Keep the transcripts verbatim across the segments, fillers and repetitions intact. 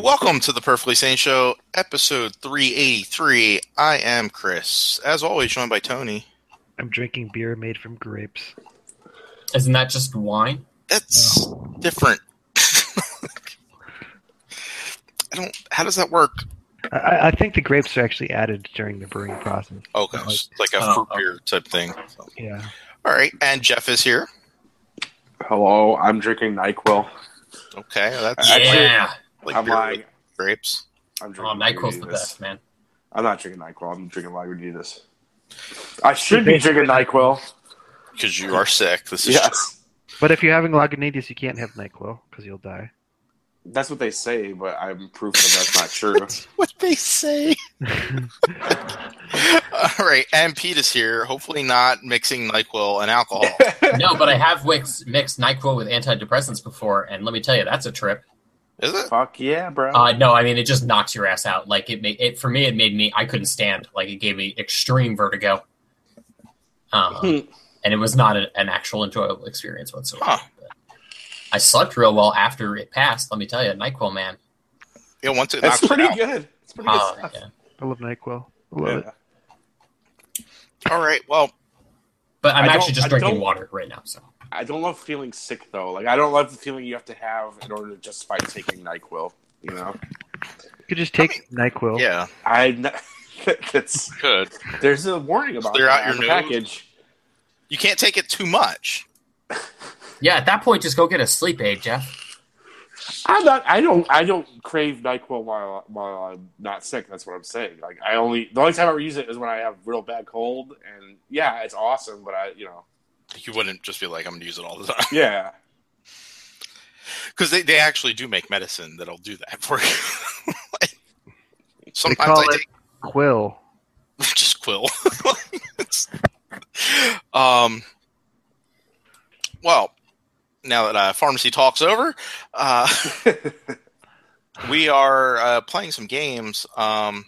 Welcome to the Perfectly Sane Show, episode three eighty-three. I am Chris. As always, joined by Tony. I'm drinking beer made from grapes. Isn't that just wine? It's oh. different. I don't. How does that work? I, I think the grapes are actually added during the brewing process. Okay, like, like a oh, fruit okay. beer type thing. So. Yeah. All right, and Jeff is here. Hello, I'm drinking NyQuil. Okay, that's yeah. Like, like I'm beer lying. with grapes. I'm Oh, drinking NyQuil's the Lagunitas. best, man. I'm not drinking NyQuil. I'm drinking Lagunitas. I should be drinking NyQuil. Because you are sick. This is Yes. true. But if you're having Lagunitas, you can't have NyQuil because you'll die. That's what they say, but I'm proof that that's not true. That's what they say. All right, and Pete is here. Hopefully not mixing NyQuil and alcohol. No, but I have mixed, mixed NyQuil with antidepressants before, and let me tell you, that's a trip. Is it? Fuck yeah, bro. Uh, no, I mean, it just knocks your ass out. Like, it, made, it for me, it made me, I couldn't stand. Like, it gave me extreme vertigo. Um, and it was not a, an actual enjoyable experience whatsoever. Huh. But I slept real well after it passed, let me tell you. NyQuil, man. Yeah, once it That's knocks pretty it out. good. It's pretty good Uh, stuff. yeah. I love NyQuil. I love Yeah. it. All right, well, But I'm I actually don't- just I drinking don't- water right now, so. I don't love feeling sick, though. Like, I don't love the feeling you have to have in order to justify taking NyQuil, you know? You could just take NyQuil. yeah, I... That's, good. there's a warning about Clear that out your on the nose. package. You can't take it too much. Yeah, at that point, just go get a sleep aid, Jeff. I'm not. I don't. I don't crave NyQuil while while I'm not sick. That's what I'm saying. Like I only the only time I ever use it is when I have real bad cold, and yeah, it's awesome. But I, you know, You wouldn't just be like, I'm going to use it all the time. yeah. Because they, they actually do make medicine that'll do that for you. Like, They sometimes call I it Quill. take just Quill. It's- um. Well, now that uh, pharmacy talk's over, uh, we are uh, playing some games. Um,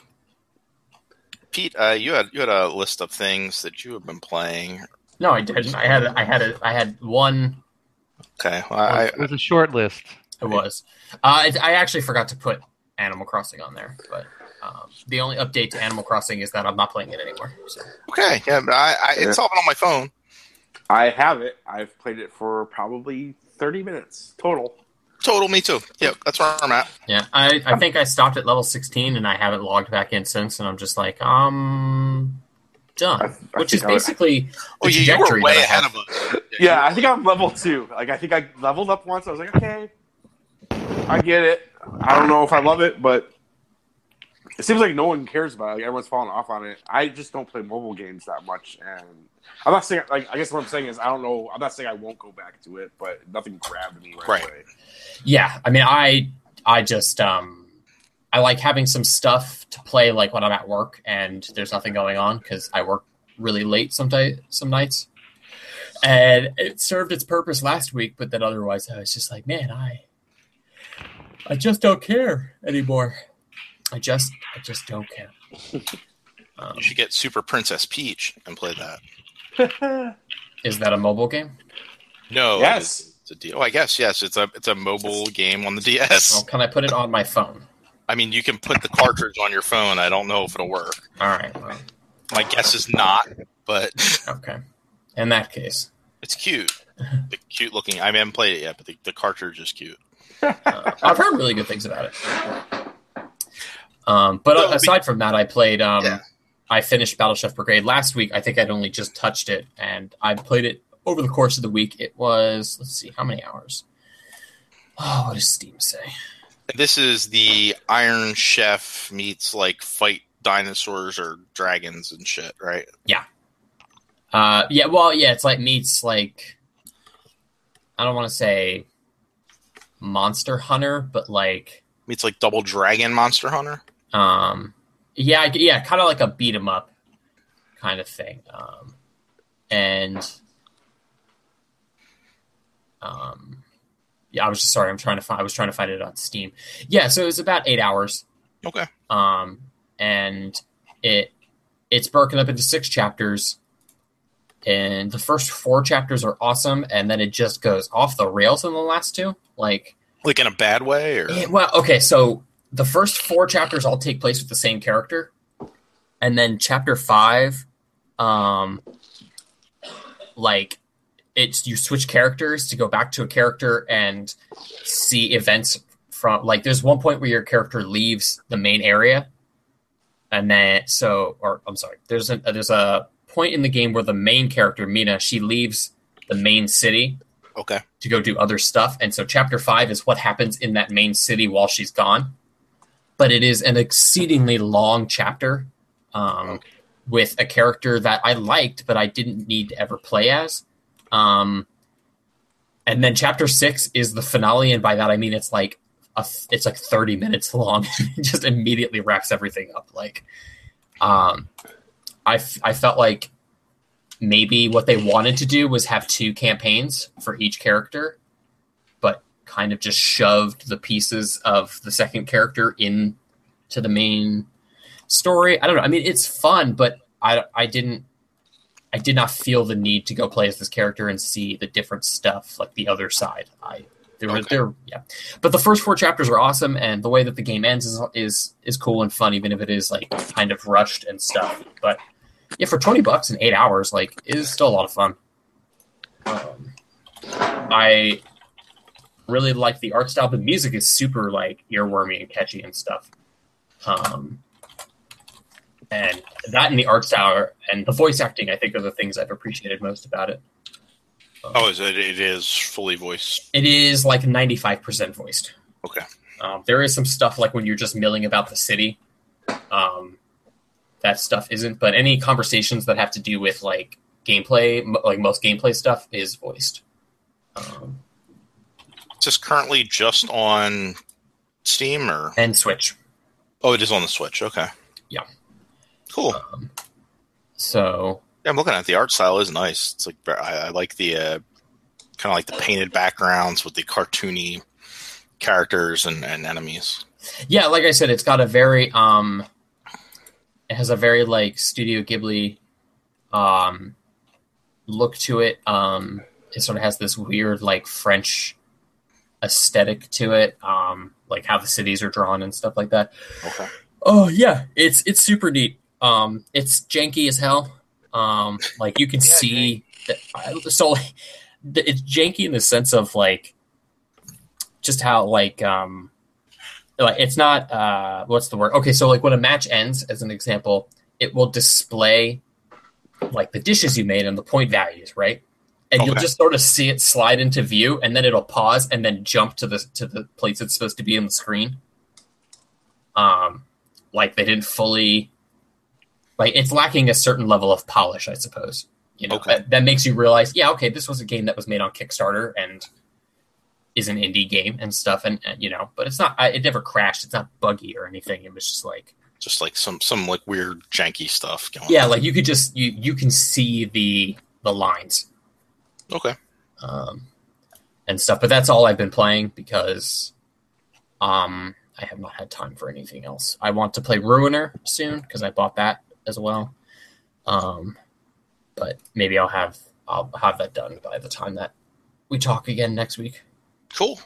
Pete, uh, you had you had a list of things that you have been playing. No, I didn't. I had, I had, a, I had one. Okay, well, I, It was a short list. It was. Uh, it, I actually forgot to put Animal Crossing on there, but um, the only update to Animal Crossing is that I'm not playing it anymore. So. okay, yeah, but I, I it's Yeah. all been on my phone. I have it. I've played it for probably thirty minutes total. Total, me too. Yep, that's where I'm at. Yeah, I, I think I stopped at level sixteen, and I haven't logged back in since, and I'm just like, um, done. I- I Which is think I would- basically the Oh, you, you were trajectory way that I ahead have. of us. Yeah, I think I'm level two. Like I think I leveled up once. I was like, okay, I get it. I don't know if I love it, but it seems like no one cares about it. Like, everyone's falling off on it. I just don't play mobile games that much, and I'm not saying like I guess what I'm saying is I don't know. I'm not saying I won't go back to it, but nothing grabbed me right, Right. away. Yeah, I mean, I I just um, I like having some stuff to play like when I'm at work and there's nothing going on because I work really late some ti- some nights, and it served its purpose last week. But then otherwise, I was just like, man, I I just don't care anymore. I just I just don't care. Um, You should get Super Princess Peach and play that. is that a mobile game? No, Yes. it's, it's a D- oh, I guess yes. It's a it's a mobile game on the D S. Well, can I put it on my phone? I mean, you can put the cartridge on your phone. I don't know if it'll work. All right. Well, My guess is not, but okay. In that case, it's cute. The cute looking. I haven't played it yet, but the, the cartridge is cute. uh, I've heard really good things about it. Um, but So, aside from that, I played. Um, Yeah. I finished Battle Chef Brigade last week. I think I'd only just touched it, and I played it over the course of the week. It was let's see, how many hours? Oh, what does Steam say? This is the Iron Chef meets like fight dinosaurs or dragons and shit, right? Uh, yeah, well, yeah, it's like meets like I don't want to say Monster Hunter, but like Meets like Double Dragon Monster Hunter. um, yeah, I- yeah, kind of like a beat 'em up kind of thing. Um, and um, yeah, I was just sorry. I'm trying to find. I was trying to find it on Steam. Yeah, so it was about eight hours. Okay. Um, and it it's broken up into six chapters. And the first four chapters are awesome, and then it just goes off the rails in the last two. Like, Like in a bad way, or eh, well, okay, so the first four chapters all take place with the same character, and then chapter five, um, like it's you switch characters to go back to a character and see events from like. There's one point where your character leaves the main area, and then so or I'm sorry, there's a there's a point in the game where the main character Mina she leaves the main city. Okay. To go do other stuff. And so chapter five is what happens in that main city while she's gone. But it is an exceedingly long chapter um, okay. with a character that I liked, but I didn't need to ever play as. Um, and then chapter six is the finale. And by that, I mean, it's like, a, it's like thirty minutes long. It just immediately wraps everything up. Like, um, I, f- I felt like, maybe what they wanted to do was have two campaigns for each character, but kind of just shoved the pieces of the second character into the main story. I don't know. I mean, it's fun, but I, I didn't, I did not feel the need to go play as this character and see the different stuff like the other side. I, there were, okay. there, yeah. But the first four chapters are awesome, and the way that the game ends is is is cool and fun, even if it is like kind of rushed and stuff. But yeah, for twenty bucks in eight hours, like, it is still a lot of fun. Um, I really like the art style. The music is super, like, earwormy and catchy and stuff. Um, and that and the art style and the voice acting, I think, are the things I've appreciated most about it. Um, oh, is it, it is fully voiced? It is, like, ninety-five percent voiced. Okay. Um, there is some stuff, like, when you're just milling about the city. Um... That stuff isn't, but any conversations that have to do with like gameplay, like most gameplay stuff, is voiced. Um, Is this currently just on Steam or and Switch? Oh, it is on the Switch. Okay. Yeah. Cool. Um, so yeah, I'm looking at it. The art style is nice. It's like I, I like the uh, kind of like the painted backgrounds with the cartoony characters and, and enemies. Yeah, like I said, it's got a very um. It has a very like Studio Ghibli um, look to it. Um, it sort of has this weird like French aesthetic to it, um, like how the cities are drawn and stuff like that. Okay. Oh yeah, it's it's super neat. Um, it's janky as hell. Um, like you can yeah, see that, so it's janky in the sense of like just how like um. Like it's not uh, what's the word? Okay, so like when a match ends, as an example, it will display like the dishes you made and the point values, right? And okay. You'll just sort of see it slide into view, and then it'll pause and then jump to the to the place it's supposed to be on the screen. Um, like they didn't fully, like it's lacking a certain level of polish, I suppose. You know, okay. that, that makes you realize, yeah, okay, this was a game that was made on Kickstarter and is an indie game and stuff, and, and you know, but it's not. It never crashed. It's not buggy or anything. It was just like, just like some some like weird janky stuff going yeah, on. like you could just you you can see the the lines, okay, um, and stuff. But that's all I've been playing because, um, I have not had time for anything else. I want to play Ruiner soon because I bought that as well. Um, but maybe I'll have I'll have that done by the time that we talk again next week. Cool.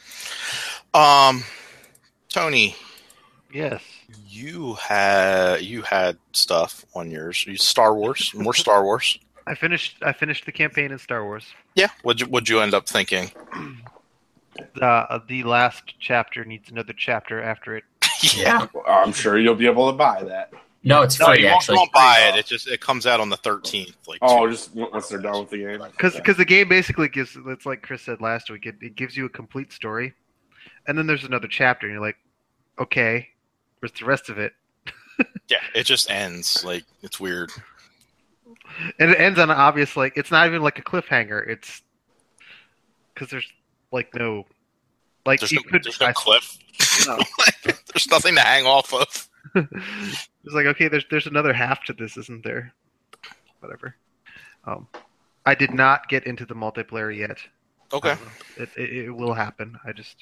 Um, Tony. Yes. You had you had stuff on yours. Star Wars, more Star Wars. I finished. I finished the campaign in Star Wars. Yeah. What'd you What'd you end up thinking? Uh, the last chapter needs another chapter after it. Yeah. Well, I'm sure you'll be able to buy that. No, it's no, free. You actually, won't buy it. It just it comes out on the thirteenth. Like oh, two. just once they're done with the game. Because because the game basically gives. It's like Chris said last week. It, it gives you a complete story, and then there's another chapter, and you're like, okay, where's the rest of it? Yeah, it just ends. Like it's weird. And it ends on an obvious like. It's not even like a cliffhanger. It's because there's like no. Like there's you no, could. There's no I, cliff. No. There's nothing to hang off of. It's like, okay, there's there's another half to this, isn't there? Whatever. Um, I did not get into the multiplayer yet. Okay. It, it it will happen. I just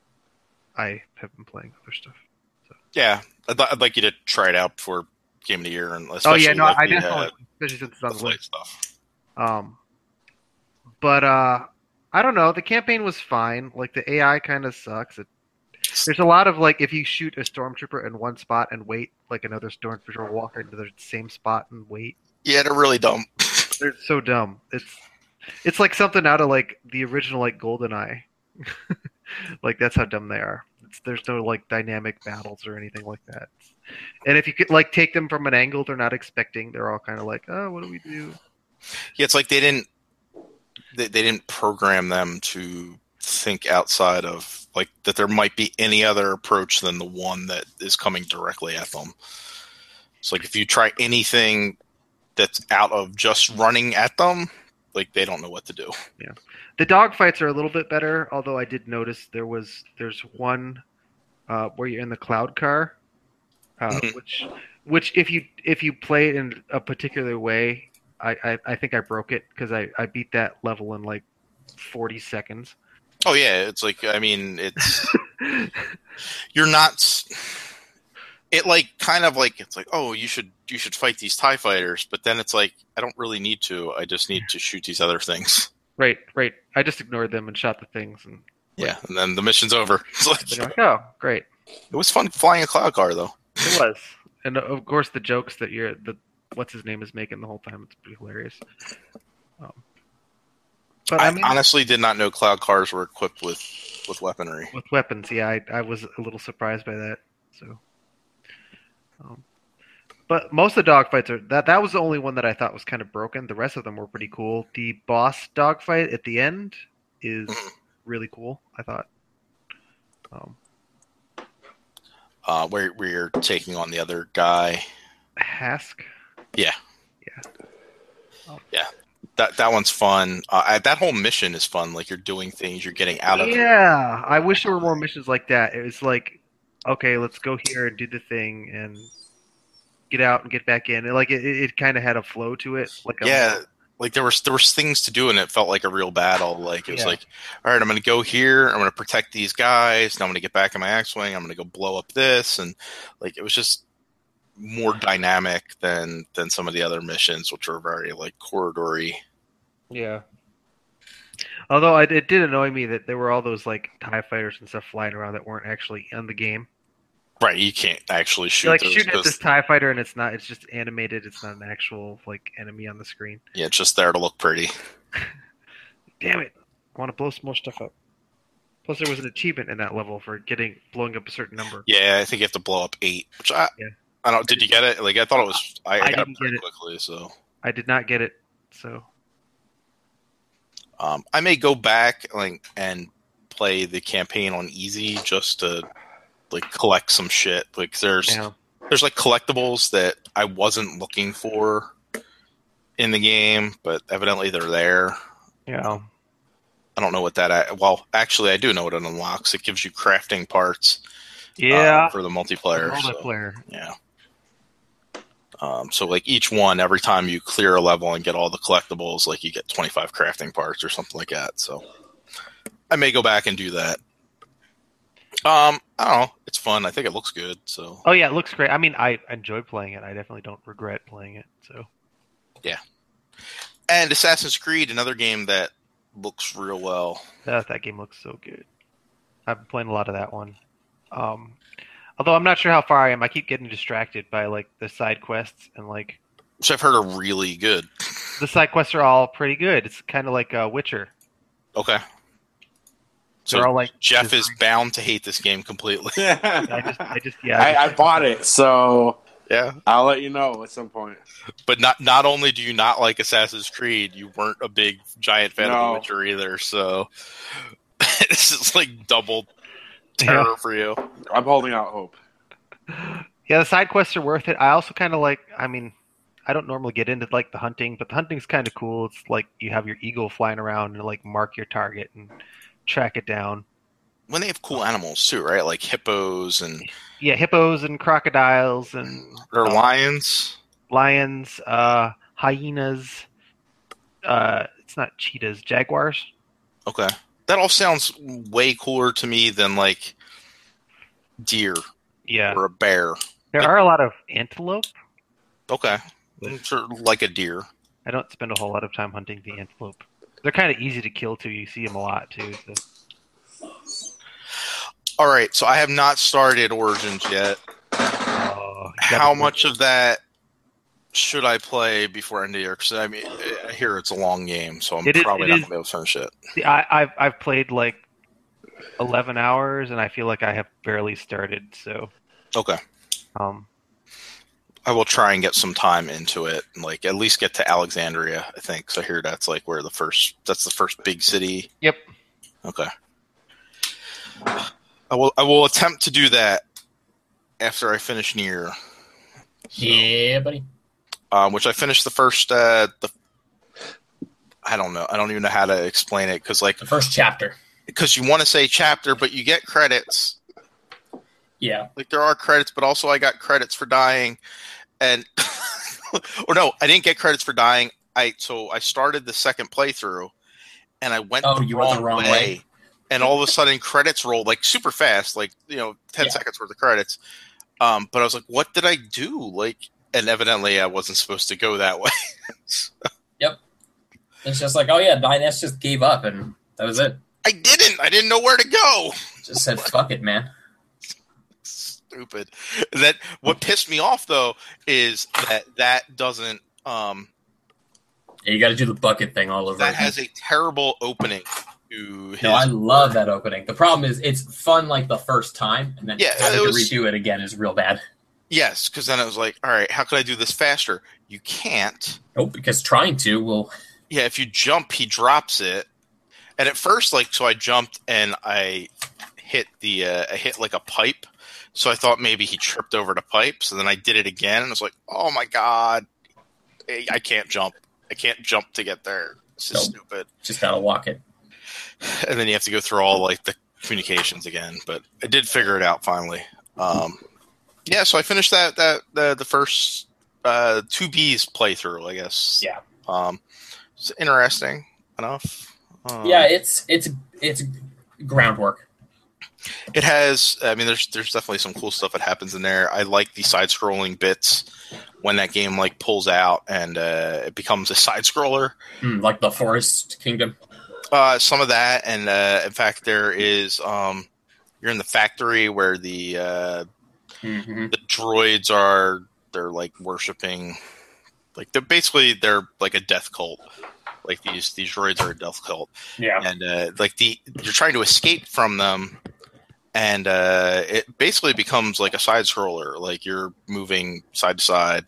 I have been playing other stuff. So. Yeah, I'd, I'd like you to try it out before Game of the Year, and oh yeah, no, like I the, definitely, uh, especially since it's on the list. Stuff. Um, but uh, I don't know. The campaign was fine. Like the A I kind of sucks. It There's a lot of like if you shoot a stormtrooper in one spot and wait, like another stormtrooper will walk into the same spot and wait. Yeah, they're really dumb. They're so dumb. It's it's like something out of like the original like GoldenEye. Like that's how dumb they are. It's, there's no like dynamic battles or anything like that. And if you could like take them from an angle they're not expecting, they're all kind of like, oh, what do we do? Yeah, it's like they didn't they, they didn't program them to think outside of like that there might be any other approach than the one that is coming directly at them. It's like if you try anything that's out of just running at them, like they don't know what to do. Yeah. The dogfights are a little bit better, although I did notice there was there's one uh, where you're in the cloud car, uh, Mhm. which which if you if you play it in a particular way, I, I, I think I broke it because I, I beat that level in like forty seconds. Oh yeah, it's like I mean it's you're not s- it like kind of like it's like oh you should you should fight these TIE fighters, but then it's like I don't really need to. I just need to shoot these other things. Right, right. I just ignored them and shot the things, and Yeah, and then the mission's over. It's like, they're like, oh, great. it was fun flying a cloud car though. It was, and of course the jokes that you're the what's his name is making the whole time. It's pretty hilarious. Um, but I, I mean, honestly did not know cloud cars were equipped with, with weaponry. with weapons, yeah, I, I was a little surprised by that. So, um, but most of the dogfights are that. That was the only one that I thought was kind of broken. The rest of them were pretty cool. The boss dogfight at the end is really cool. I thought. Um, Uh, where where you're taking on the other guy. Hask. Yeah. Yeah. Oh. Yeah. That that one's fun. Uh, I- that whole mission is fun. Like you're doing things, you're getting out of. Yeah, I wish there were more missions like that. It was like, okay, let's go here and do the thing and get out and get back in. And like it, it kind of had a flow to it. Like a, Yeah. Like there was there was things to do and it felt like a real battle. Like it was Yeah. like, all right, I'm going to go here. I'm going to protect these guys. Now I'm going to get back in my X-wing. I'm going to go blow up this, and like it was just more dynamic than than some of the other missions, which were very like corridory. yeah. Although I, it did annoy me that there were all those like TIE fighters and stuff flying around that weren't actually in the game. Right, you can't actually shoot You're like those shooting at 'cause- this TIE fighter and it's not. It's just animated. It's not an actual like enemy on the screen. yeah, it's just there to look pretty. Damn it! I want to blow some more stuff up. Plus, there was an achievement in that level for getting blowing up a certain number. Yeah, I think you have to blow up eight. Which I, Yeah. I don't. Did you get it? Like I thought it was. I, I, I got it didn't pretty get it. quickly. So I did not get it. So um, I may go back like and play the campaign on easy just to like collect some shit. Like there's yeah. there's like collectibles that I wasn't looking for in the game, but evidently they're there. Yeah. I don't know what that. Well, actually, I do know what it unlocks. It gives you crafting parts. Yeah. uh, for the multiplayer. so, Multiplayer. yeah. Um, so like each one, every time you clear a level and get all the collectibles, like you get twenty-five crafting parts or something like that. So I may go back and do that. Um, I don't know. It's fun. I think it looks good. So Oh yeah, it looks great. I mean, I enjoy playing it. I definitely don't regret playing it. So and Assassin's Creed, another game that looks real well. that that game looks so good. I've been playing a lot of that one. Um, although I'm not sure how far I am. I keep getting distracted by like the side quests and like Which I've heard are really good. the side quests are all pretty good. It's kind of like uh, Witcher. Okay. So They're all like Jeff is designed- bound to hate this game completely. I just, I just, yeah. I, I just- bought it, so Yeah. I'll let you know at some point. But not not only do you not like Assassin's Creed, you weren't a big giant fan of No. The Witcher either. So this is like double terror Yeah. for you. I'm holding out hope. Yeah, the side quests are worth it. I also kind of like. I mean, I don't normally get into like the hunting, but the hunting's kind of cool. It's like you have your eagle flying around and like mark your target and track it down. When they have cool animals too, right? Like hippos and Yeah, hippos and crocodiles and or uh, lions. lions, uh, hyenas. Uh, it's not cheetahs, jaguars. Okay. That all sounds way cooler to me than like deer Yeah, or a bear. there like- are a lot of antelope. Okay. Sure, like a deer. I don't spend a whole lot of time hunting the antelope. They're kind of easy to kill too. You see them a lot too. So. All right, so I have not started Origins yet. Oh, How much of that should I play before end of year? Because I mean, I hear it's a long game, so I'm It is- probably it not is- going to be able to finish it. See, I, I've I've played like eleven hours, and I feel like I have barely started. So, Okay. um, I will try and get some time into it, and like at least get to Alexandria. I think so. I hear that's like where the first that's the first big city. Yep. Okay. I will I will attempt to do that after I finish Nier, Yeah, buddy. um, which I finished the first. Uh, the I don't know. I don't even know how to explain it because like The first chapter. because you want to say chapter, but you get credits. Yeah. Like there are credits, but also I got credits for dying, and or no, I didn't get credits for dying. I so I started the second playthrough, and I went Oh, the, you wrong went the wrong way, way? and all of a sudden credits rolled like super fast, like you know, ten Yeah. seconds worth of credits. Um, but I was like, what did I do? Like, and evidently I wasn't supposed to go that way. It's just like, oh yeah, nine S just gave up, and that was it. I didn't. I didn't know where to go. Just said, fuck it, man. Stupid. That what pissed me off though is that that doesn't. Um, Yeah, you got to do the bucket thing all over that again. has a terrible opening to his. No, I love that opening. The problem is it's fun like the first time, and then Yeah, having it was- to redo it again is real bad. Yes, because then it was like, all right, how can I do this faster? You can't. Nope, because trying to will. Yeah, if you jump, he drops it. And at first, like, so I jumped and I hit the, uh, I hit like a pipe. So I thought maybe he tripped over the pipe. So then I did it again, and I was like, oh my god, I I can't jump. I can't jump to get there. This is Nope. stupid. Just gotta walk it. And then you have to go through all like the communications again. But I did figure it out finally. Um, yeah, so I finished that that the the first uh, two B's playthrough, I guess. Yeah. Um, it's interesting enough. Um, Yeah, it's it's it's groundwork. it has. I mean, there's there's definitely some cool stuff that happens in there. I like the side scrolling bits when that game like pulls out and uh, it becomes a side scroller. Mm, like the Forest Kingdom. Uh, some of that, and uh, in fact, there is. Um, you're in the factory where the uh, Mm-hmm. the droids are. They're like worshiping. Like they're basically they're like a death cult. Like these these droids are a death cult, Yeah. and uh, like the you're trying to escape from them, and uh, it basically becomes like a side scroller. Like you're moving side to side.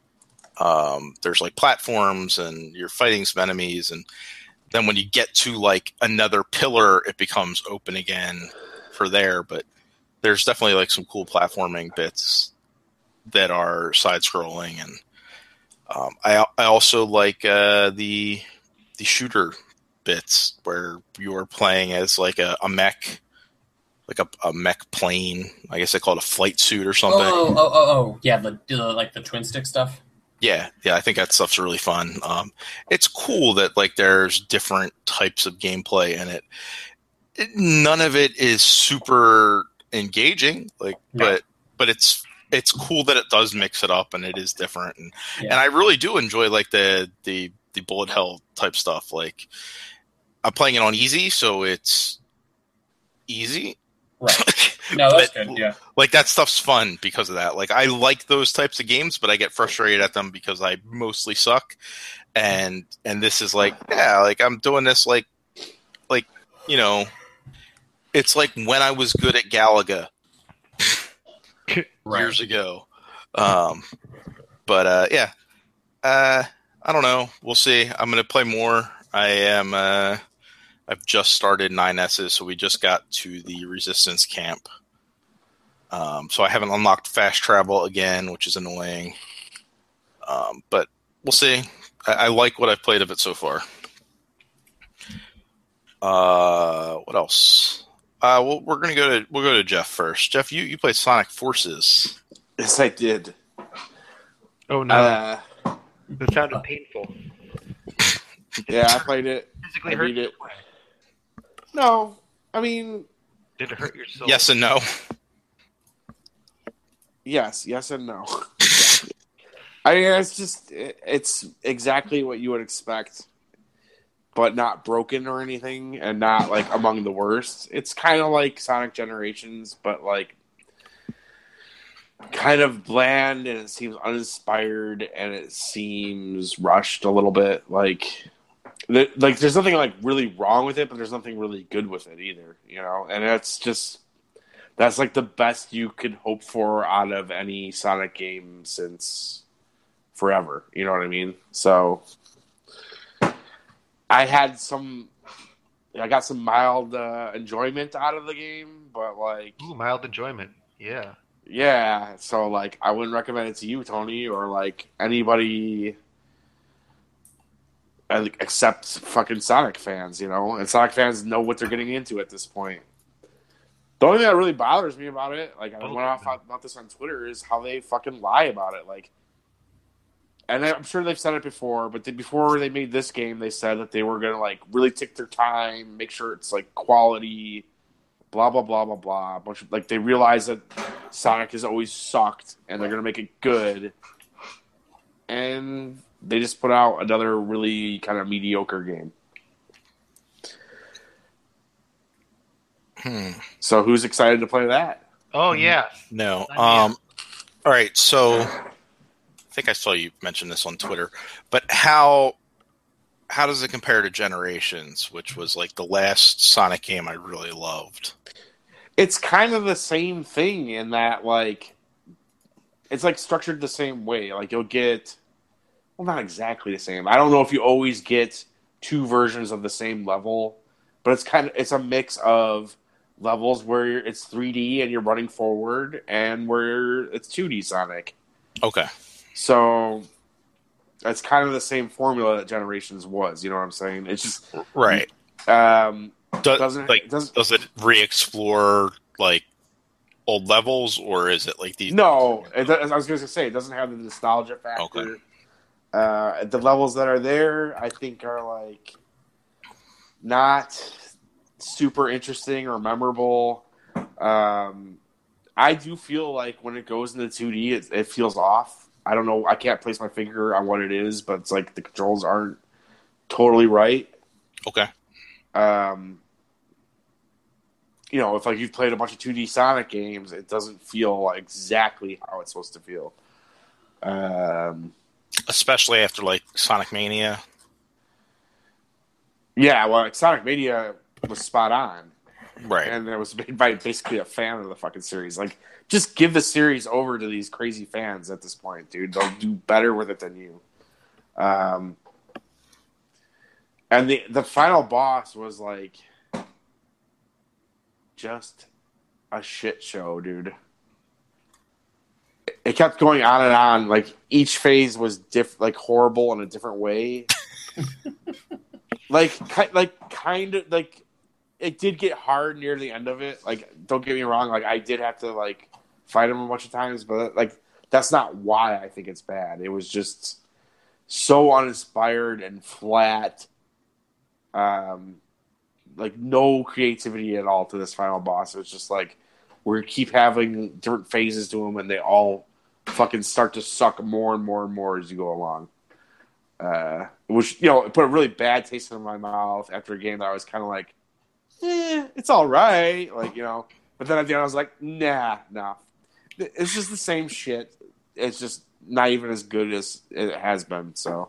Um, there's like platforms, and you're fighting some enemies, and then when you get to like another pillar, it becomes open again for there. But there's definitely like some cool platforming bits that are side scrolling, and um, I I also like uh, the the shooter bits where you are playing as like a, a mech, like a, a mech plane. I guess they call it a flight suit or Oh, something. oh, oh, oh, oh, yeah, the, the like the twin stick stuff. Yeah, yeah, I think that stuff's really fun. Um, it's cool that like there's different types of gameplay in it. it none of it is super engaging, like, No. but but it's it's cool that it does mix it up and it is different, and Yeah. and I really do enjoy like the the the bullet hell type stuff. Like I'm playing it on easy, so it's easy. Right. No, that's But, good. Yeah. Like that stuff's fun because of that. Like I like those types of games, but I get frustrated at them because I mostly suck. And and this is like, yeah, like I'm doing this like like, you know, it's like when I was good at Galaga Right. years ago. Um but uh yeah. Uh I don't know. We'll see. I'm gonna play more. I am uh I've just started nine S's, so we just got to the Resistance camp. Um, so I haven't unlocked fast travel again, which is annoying. Um, but we'll see. I, I like what I've played of it so far. Uh, what else? Uh, well, we're gonna go to we'll go to Jeff first. Jeff, you, you played Sonic Forces. Yes, I did. Oh no, Uh, that sounded painful. yeah, I played it. Physically I hurt beat you? it. No, I mean, Did it hurt your soul? Yes and no. yes, yes, and no. I mean, it's just it, it's exactly what you would expect but not broken or anything, and not like among the worst. It's kind of like Sonic Generations, but like kind of bland, and it seems uninspired, and it seems rushed a little bit. Like, th- like there's nothing like really wrong with it, but there's nothing really good with it either. You know, and that's just that's like the best you could hope for out of any Sonic game since forever. You know what I mean? So. I had some, I got some mild uh, enjoyment out of the game, but like, Ooh, mild enjoyment. Yeah. yeah. So like, I wouldn't recommend it to you, Tony, or like anybody uh, except fucking Sonic fans. You know, and Sonic fans know what they're getting into at this point. The only thing that really bothers me about it, like I went off about this on Twitter, is how they fucking lie about it. Like. And I'm sure they've said it before, but they, before they made this game, they said that they were going to like really take their time, make sure it's like quality, blah blah blah blah blah. A bunch of, like they realize that Sonic has always sucked, and they're going to make it good. And they just put out another really kind of mediocre game. Hmm. So who's excited to play that? Oh yeah. No. Sign me Um. up. All right. So I think I saw you mention this on Twitter, but how how does it compare to Generations, which was like the last Sonic game I really loved? It's kind of the same thing in that like it's like structured the same way. Like you'll get well, not exactly the same. I don't know if you always get two versions of the same level, but it's kind of it's a mix of levels where it's three D and you're running forward, and where it's two D Sonic. Okay. So it's kind of the same formula that Generations was. You know what I'm saying? It's just right. Um, Do, doesn't like doesn't, does it re-explore like old levels, or is it like these? No, it, I was going to say it doesn't have the nostalgia factor. Okay. Uh, the levels that are there, I think, are like not super interesting or memorable. Um, I do feel like when it goes into two D, it, it feels off. I don't know. I can't place my finger on what it is, but it's like the controls aren't totally right. Okay. Um, you know, if like you've played a bunch of two D Sonic games, it doesn't feel exactly how it's supposed to feel. Um, Especially after like Sonic Mania. Yeah, well, like, Sonic Mania was spot on. Right. And it was made by basically a fan of the fucking series. Like, just give the series over to these crazy fans at this point, dude. They'll do better with it than you. Um, and the the final boss was like just a shit show, dude. It kept going on and on. Like each phase was diff like horrible in a different way. like, ki- like kind of like. It did get hard near the end of it. Like, don't get me wrong. Like, I did have to like fight him a bunch of times, but like, that's not why I think it's bad. It was just so uninspired and flat. Um, like no creativity at all to this final boss. It was just like we keep having different phases to him, and they all fucking start to suck more and more and more as you go along. Uh, which you know, it put a really bad taste in my mouth after a game that I was kind of like. Eh, it's all right, like you know. But then at the end, I was like, nah, nah. It's just the same shit. It's just not even as good as it has been. So,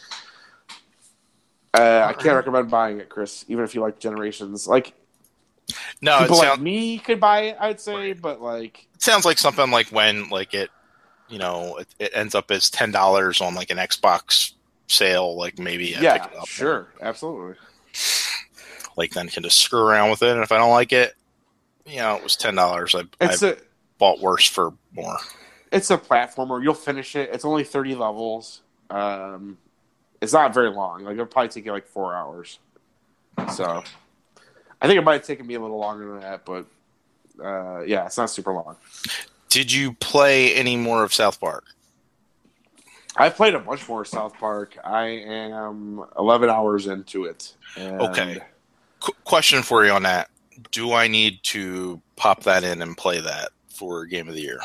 uh, I can't recommend buying it, Chris. Even if you like Generations, like no, people it like sound, me could buy it. I'd say, but like, it sounds like something like when like it, you know, it, it ends up as ten dollars on like an Xbox sale. Like maybe I yeah, pick it up. sure, absolutely. Like then can just screw around with it, and if I don't like it, you know, it was ten dollars. I It's I a bought worse for more. it's a platformer. You'll finish it. It's only thirty levels. Um, it's not very long. Like it'll probably take you like four hours. So, I think it might have taken me a little longer than that, but uh, yeah, it's not super long. Did you play any more of South Park? I've played a bunch more South Park. I am eleven hours into it. And Okay. Qu- question for you on that. Do I need to pop that in and play that for Game of the Year?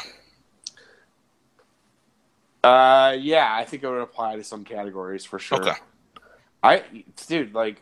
Uh, yeah, I think it would apply to some categories for sure. Okay. I, dude, like,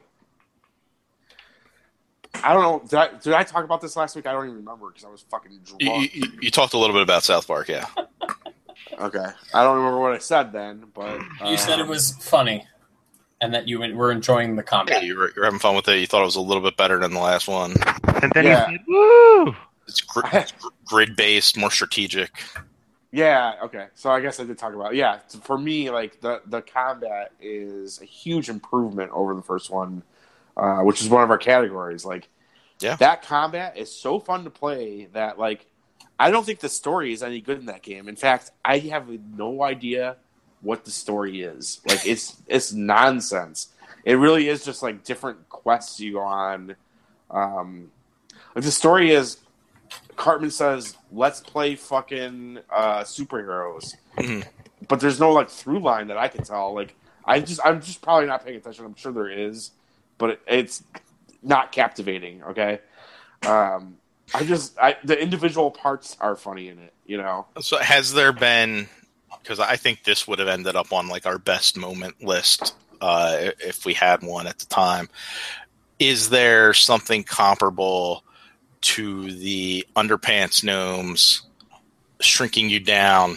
I don't know. Did I, did I talk about this last week? I don't even remember because I was fucking drunk. You, you, you talked a little bit about South Park, yeah. Okay. I don't remember what I said then, but. You um, said it was funny, and that you were enjoying the Yeah, combat. you were, you were having fun with it. You thought it was a little bit better than the last one. And then Yeah. he said, "Woo!" It's gr- grid based, more strategic. Yeah, okay. So I guess I did talk about it. Yeah, for me, like, the, the combat is a huge improvement over the first one, uh, which is one of our categories. Like, Yeah. that combat is so fun to play that, like, I don't think the story is any good in that game. In fact, I have no idea what the story is. Like, it's it's nonsense. It really is just, like, different quests you go on. Um, like, the story is, Cartman says, let's play fucking uh, superheroes. Mhm. But there's no, like, through line that I can tell. Like, I just, I'm just probably not paying attention. I'm sure there is. But it, it's not captivating, okay? Um, I just, I, the individual parts are funny in it, you know? So has there been, because I think this would have ended up on like our best moment list uh, if we had one at the time. Is there something comparable to the Underpants Gnomes shrinking you down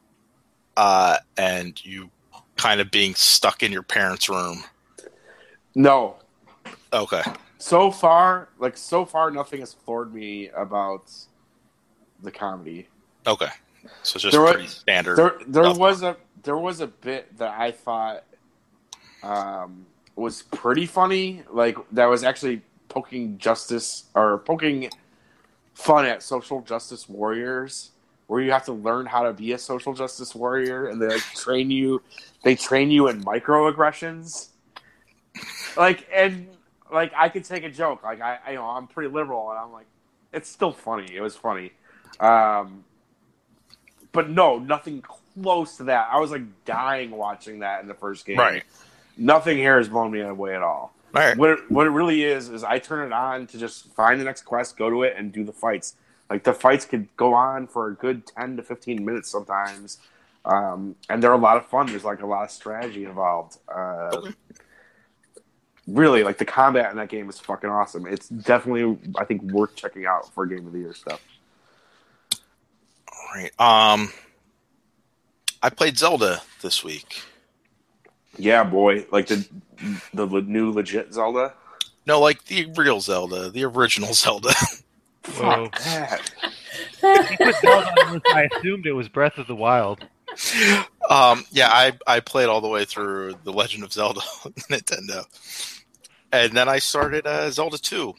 uh, and you kind of being stuck in your parents' room? No. Okay. So far, like, so far, nothing has floored me about the comedy. Okay. So it's just There was- pretty standard. There, there South was a there was a bit that I thought um, was pretty funny, like that was actually poking justice or poking fun at social justice warriors, where you have to learn how to be a social justice warrior, and they like train you. They train you in microaggressions, like and like I could take a joke, like I, I you know I'm pretty liberal, and I'm like, it's still funny. It was funny. Um, But no, nothing close to that. I was like dying watching that in the first game. Right. Nothing here has blown me away at all. All right. What it, what it really is is I turn it on to just find the next quest, go to it, and do the fights. Like the fights could go on for a good ten to fifteen minutes sometimes, um, and they're a lot of fun. There's like a lot of strategy involved. Uh, Okay. Really, like the combat in that game is fucking awesome. It's definitely, I think, worth checking out for Game of the Year stuff. All right. Um, I played Zelda this week. Yeah, boy, like the the le- new legit Zelda. No, like the real Zelda, the original Zelda. Whoa. Fuck that. He put Zelda on the list. I assumed it was Breath of the Wild. um, yeah, I I played all the way through The Legend of Zelda on Nintendo, and then I started uh, Zelda two.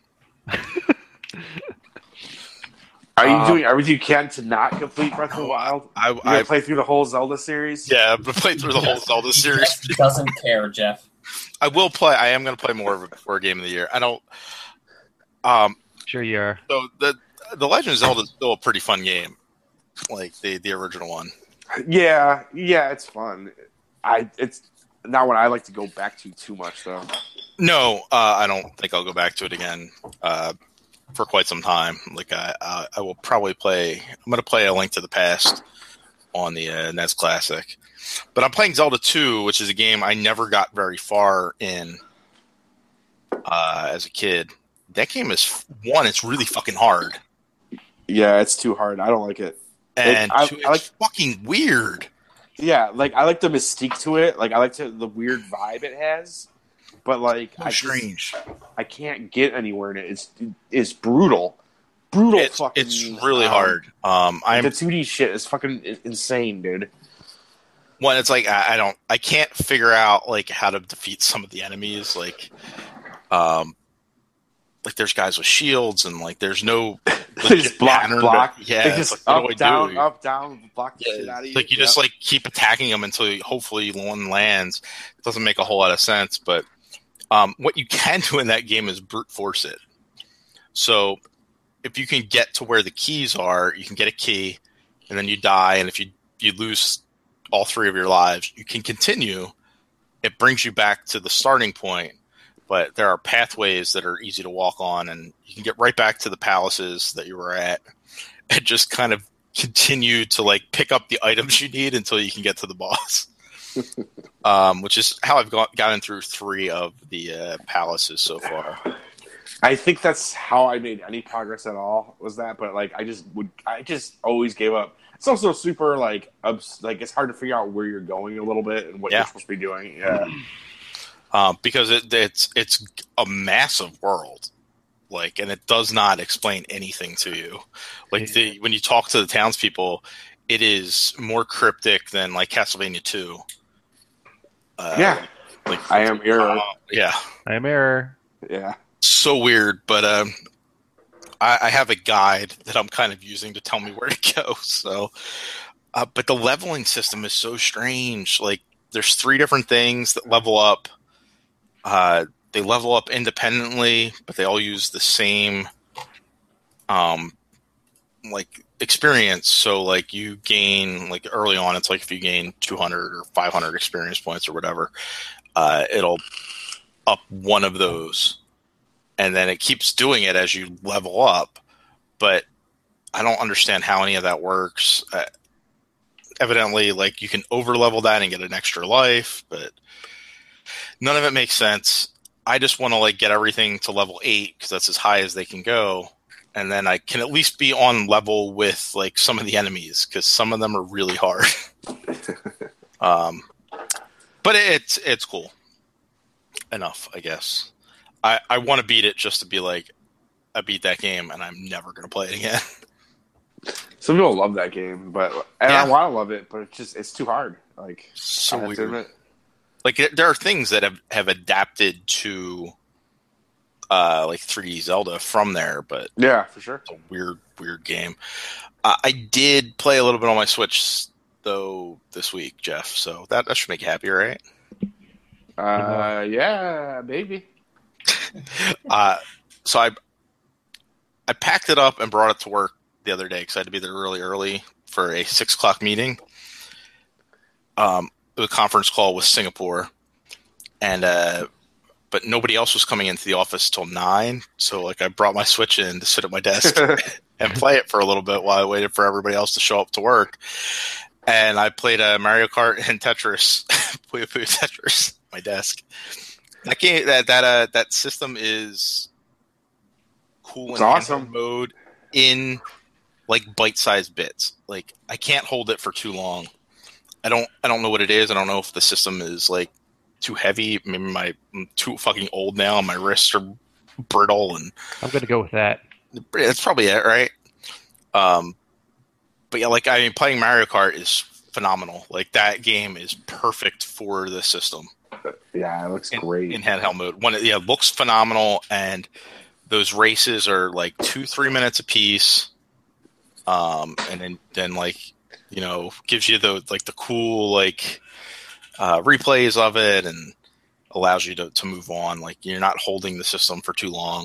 Are you Um, doing everything you can to not complete Breath of the Wild? I, You gonna I play through the whole Zelda series? yeah, I've played through the whole Zelda series. Jeff doesn't care, Jeff. I will play. I am going to play more of it for a Game of the Year. I don't. Um, Sure you are. so the the Legend of Zelda is still a pretty fun game, like the the original one. Yeah, yeah, it's fun. I it's not what I like to go back to too much though. No, uh, I don't think I'll go back to it again uh, for quite some time. Like I, I, I will probably play. I'm going to play A Link to the Past on the uh, N E S Classic, but I'm playing Zelda two, which is a game I never got very far in uh, as a kid. That game is one. It's really fucking hard, Yeah, it's too hard. I don't like it. and I- two, it's I like- fucking weird. Yeah, like I like the mystique to it. Like I like to, the weird vibe it has. But like So I just- strange. I can't get anywhere in it. It's it's brutal, brutal. It's fucking. it's really um, hard. Um, I'm the two D shit is fucking i- insane, dude. one. It's like I, I don't. I can't figure out like how to defeat some of the enemies. Like, um, like there's guys with shields and like there's no They just block, pattern, block. but- yeah, They it's just like, up, what do I down, do? up, down, block the Yeah, shit out of it's you. like you Yeah. just like keep attacking them until you, hopefully one lands. It doesn't make a whole lot of sense, but um, what you can do in that game is brute force it. So if you can get to where the keys are, you can get a key, and then you die. And if you you lose all three of your lives, you can continue. It brings you back to the starting point, but there are pathways that are easy to walk on, and you can get right back to the palaces that you were at, and just kind of continue to like pick up the items you need until you can get to the boss. um, which is how I've got, gotten through three of the uh, palaces so far. I think that's how I made any progress at all. Was that? But like, I just would. I just always gave up. It's also super like ups, like it's hard to figure out where you're going a little bit and what Yeah. you're supposed to be doing. Yeah. Um, because it, it's it's a massive world, like, and it does not explain anything to you. Like the when you talk to the townspeople, it is more cryptic than like Castlevania two. Uh, Yeah. like I am error. uh, yeah, I am error. Yeah. so weird. But um, I, I have a guide that I'm kind of using to tell me where to go. So, uh, but the leveling system is so strange. Like, there's three different things that level up. Uh, they level up independently, but they all use the same, um, like experience. So, like you gain like early on, it's like if you gain two hundred or five hundred experience points or whatever, uh, it'll up one of those, and then it keeps doing it as you level up. But I don't understand how any of that works. Uh, evidently, like you can over level that and get an extra life, but none of it makes sense. I just want to like get everything to level eight because that's as high as they can go, and then I can at least be on level with like some of the enemies because some of them are really hard. um, but it's it's cool enough, I guess. I I want to beat it just to be like, I beat that game and I'm never gonna play it again. Some people love that game, but and Yeah. I want to love it, but it's just it's too hard. Like So I have to weird. admit. Like there- there are things that have, have adapted to uh, like three D Zelda from there, but Yeah, for sure. it's a weird, weird game. Uh, I did play a little bit on my Switch though this week, Jeff. So that, that should make you happy, right? Uh, yeah, maybe. Uh, so I I packed it up and brought it to work the other day because I had to be there really early for a six o'clock meeting. Um, a conference call with Singapore, and uh, but nobody else was coming into the office till nine. So like I brought my Switch in to sit at my desk and play it for a little bit while I waited for everybody else to show up to work. And I played uh, Mario Kart and Tetris, Puyo Puyo Tetris, at my desk. That game, that that uh, that system is cool It's in awesome. handheld mode in like bite-sized bits. Like I can't hold it for too long. I don't I don't know what it is. I don't know if the system is like too heavy. Maybe my I'm too fucking old now and my wrists are brittle, and I'm going to go with that. that's probably it, right? Um, but yeah, like I mean, playing Mario Kart is phenomenal. Like that game is perfect for the system Yeah, it looks in, great. in handheld mode. One, yeah, it looks phenomenal, and those races are like two, three minutes apiece. Um, and then, then like, you know, gives you the like the cool like uh, replays of it and allows you to, to move on. Like you're not holding the system for too long.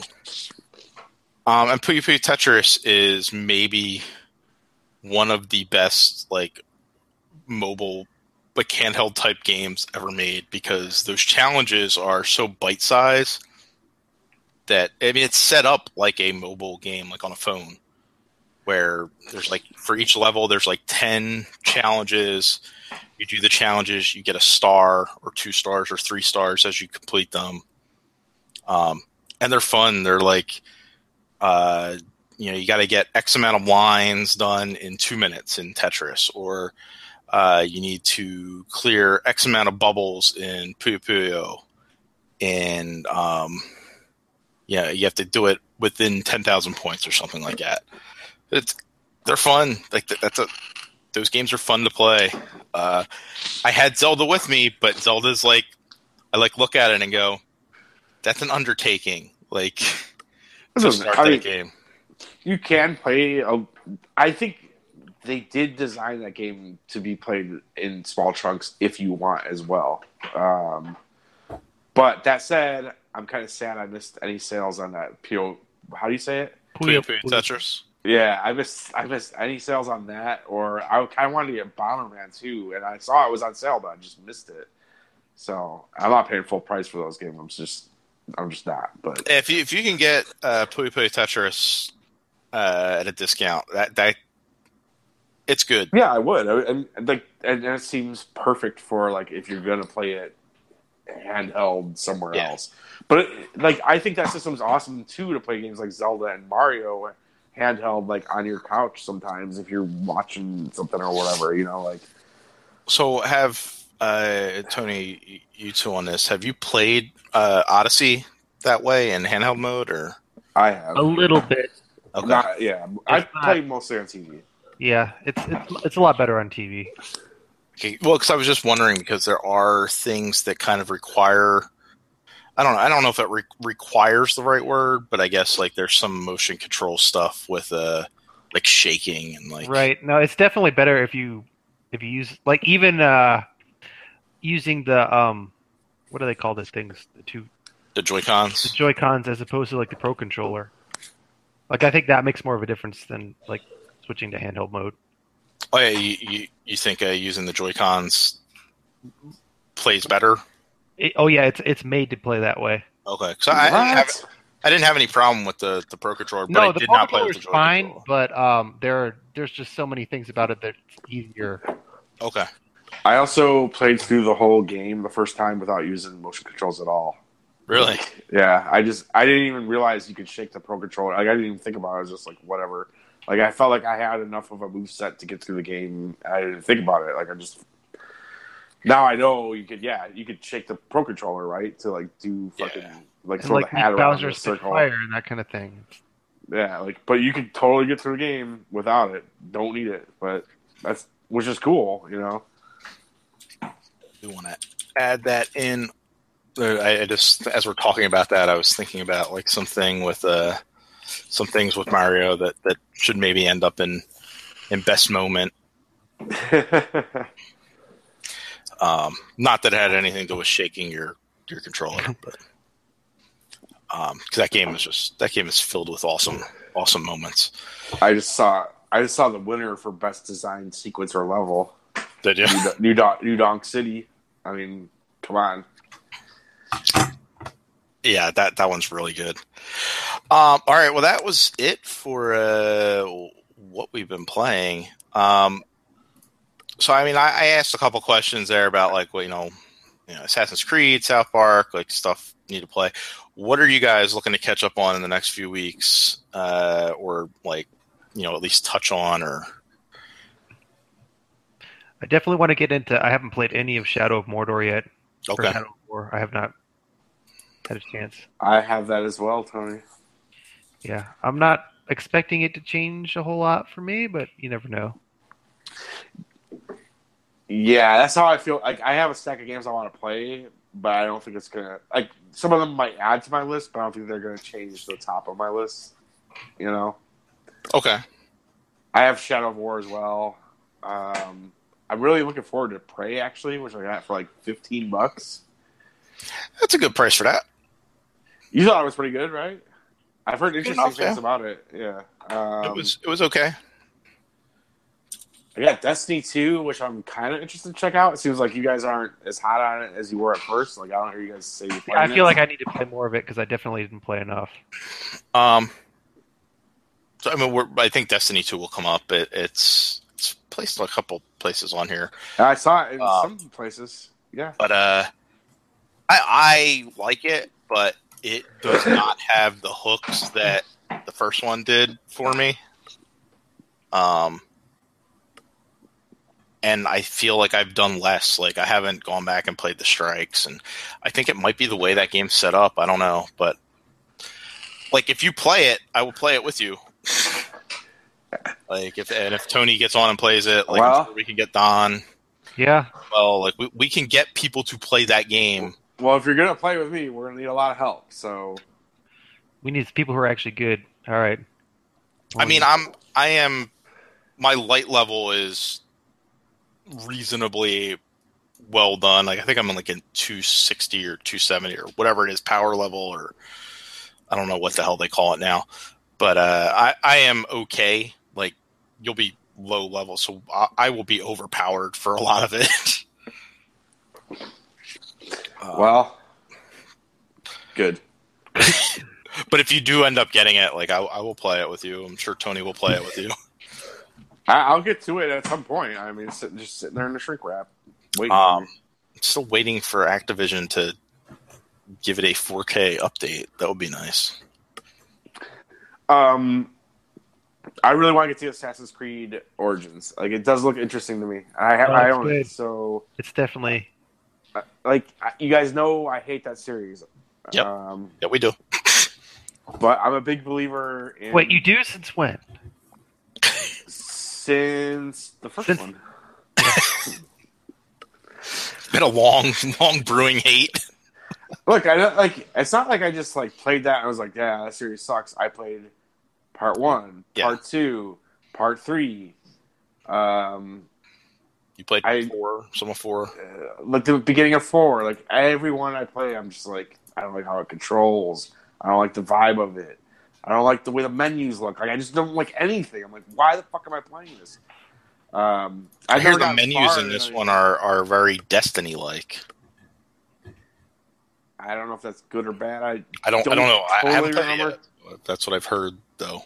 Um, and Puyo Puyo Tetris is maybe one of the best like mobile like handheld type games ever made because those challenges are so bite size that I mean it's set up like a mobile game like on a phone where there's like for each level there's like ten challenges. You do the challenges, you get a star or two stars or three stars as you complete them. Um, and they're fun. They're like uh, you know, you got to get X amount of lines done in two minutes in Tetris, or uh, you need to clear X amount of bubbles in Puyo Puyo, and um, yeah, you have to do it within ten thousand points or something like that. It's they're fun. Like that's a those games are fun to play. Uh, I had Zelda with me, but Zelda's like I like look at it and go, that's an undertaking. Like to Listen, start I that mean, game. You can play. A, I think they did design that game to be played in small chunks if you want as well. Um, but that said, I'm kind of sad I missed any sales on that. P- How do you say it? Puyo Puyo Tetris. Yeah, I missed. I missed any sales on that, or I kind of wanted to get Bomberman too, and I saw it was on sale, but I just missed it. So I'm not paying full price for those games. I'm just, I'm just not. But If you if you can get uh, Puyo Puyo Tetris uh, at a discount, that that it's good. Yeah, I would. I, I, like, and it seems perfect for like if you're gonna play it handheld somewhere Yeah. else. But it, like, I think that system's awesome too to play games like Zelda and Mario handheld, like on your couch sometimes if you're watching something or whatever. You know, like. So have uh, Tony, you two on this? Have you played uh, Odyssey that way in handheld mode, or I have A little bit. okay? not. Yeah, I It's not- play mostly on T V. Yeah, it's it's it's a lot better on T V. Okay, well, because I was just wondering because there are things that kind of require. I don't know. I don't know if it re- requires the right word, but I guess like there's some motion control stuff with uh like shaking and like Right. No, it's definitely better if you if you use like even uh using the um what do they call those things? The two the Joy the Cons. Joy Cons as opposed to like the Pro Controller. Like I think that makes more of a difference than like switching to handheld mode. Oh yeah, you you, you think uh, using the Joy Cons plays better? It, oh yeah, it's it's made to play that way. Okay, so I, I didn't have What? I didn't have any problem with the, the Pro Controller, but no, I the did Pro not play with Controller's the Joy fine, Controller. but um there are, there's just so many things about it that's easier. Okay, I also played through the whole game the first time without using motion controls at all. really? Yeah, I just I didn't even realize you could shake the Pro Controller. Like I didn't even think about it. I was just like whatever. Like I felt like I had enough of a move set to get through the game. I didn't think about it. Like I just now I know you could. Yeah, you could shake the Pro Controller right to like do fucking Yeah. like And throw like the hat make around in Bowser a spit circle. fire and that kind of thing. Yeah, like but you could totally get through the game without it. Don't need it, but that's which is cool, you know. We want to add that in. Uh, I, I just as we're talking about that, I was thinking about like something with uh some things with Mario that, that should maybe end up in in best moment. Um, not that it had anything to do with shaking your, your controller, but um, because that game is just that game is filled with awesome awesome moments. I just saw I just saw the winner for best design sequence or level. Did you? New, New, Don- New Donk City. I mean, come on. Yeah, that that one's really good. Um, all right, well, that was it for uh, what we've been playing. Um, so, I mean, I, I asked a couple questions there about like, well, you know, you know, Assassin's Creed, South Park, like stuff you need to play. What are you guys looking to catch up on in the next few weeks, uh, or like, you know, at least touch on or? I definitely want to get into. I haven't played any of Shadow of Mordor yet. or Okay. Shadow of War. I have not had a chance. I have that as well, Tony. Yeah, I'm not expecting it to change a whole lot for me, but you never know. Yeah, that's how I feel. Like I have a stack of games I want to play, but I don't think it's gonna. Like some of them might add to my list, but I don't think they're gonna change the top of my list. You know, Okay. I have Shadow of War as well. Um, I'm really looking forward to Prey, actually, which I got for like fifteen bucks. That's a good price for that. You thought it was pretty good, right? I've heard Good interesting enough, things yeah. about it. Yeah, um, It was it was okay. I got Destiny two, which I'm kind of interested to check out. It seems like you guys aren't as hot on it as you were at first. Like I don't hear you guys say you're playing I feel it. like I need to play more of it because I definitely didn't play enough. Um, so I mean, we're, I think Destiny two will come up. It, it's it's placed a couple places on here, I saw it in Um, some places. Yeah, but uh, I I like it, but it does not have the hooks that the first one did for me. Um, and I feel like I've done less. Like I haven't gone back and played the strikes, and I think it might be the way that game's set up. I don't know, but like if you play it, I will play it with you. Like if and if Tony gets on and plays it, like Well- I'm sure we can get Don. Yeah, Well, like we, we can get people to play that game. well, if you're gonna play with me, we're gonna need a lot of help. So we need people who are actually good. All right. I mean, I'm I am my light level is reasonably well done. Like I think I'm in like in two sixty or two seventy or whatever it is, power level, or I don't know what the hell they call it now. But uh, I I am okay. Like you'll be low level, so I, I will be overpowered for a lot of it. Uh, well, good. but if you do end up getting it, like I, I will play it with you. I'm sure Tony will play it with you. I, I'll get to it at some point. I mean, it's sitting, just sitting there in the shrink wrap, waiting. Um, still waiting for Activision to give it a four K update. That would be nice. Um, I really want to get to Assassin's Creed Origins. Like, it does look interesting to me. I have, Oh, I it's own good. it, so It's definitely. uh, like you guys know, I hate that series. Yep. Um, Yeah, we do. but I'm a big believer in. Wait, you do since when? Since the first Since- one. It's been a long, long brewing hate. Look, I don't, like. It's not like I just like played that and I was like, "Yeah, that series sucks." I played part one, Yeah. part two, part three. Um, You played I- four, some of four. uh, like the beginning of four. Like every one I play, I'm just like, I don't like how it controls. I don't like the vibe of it. I don't like the way the menus look. Like I just don't like anything. I'm like, why the fuck am I playing this? Um, I I've hear never the gotten menus far in this I- one are, are very Destiny-like. I don't know if that's good or bad. I I don't. I don't know. I, I haven't totally played it remember. yet. That's what I've heard, though.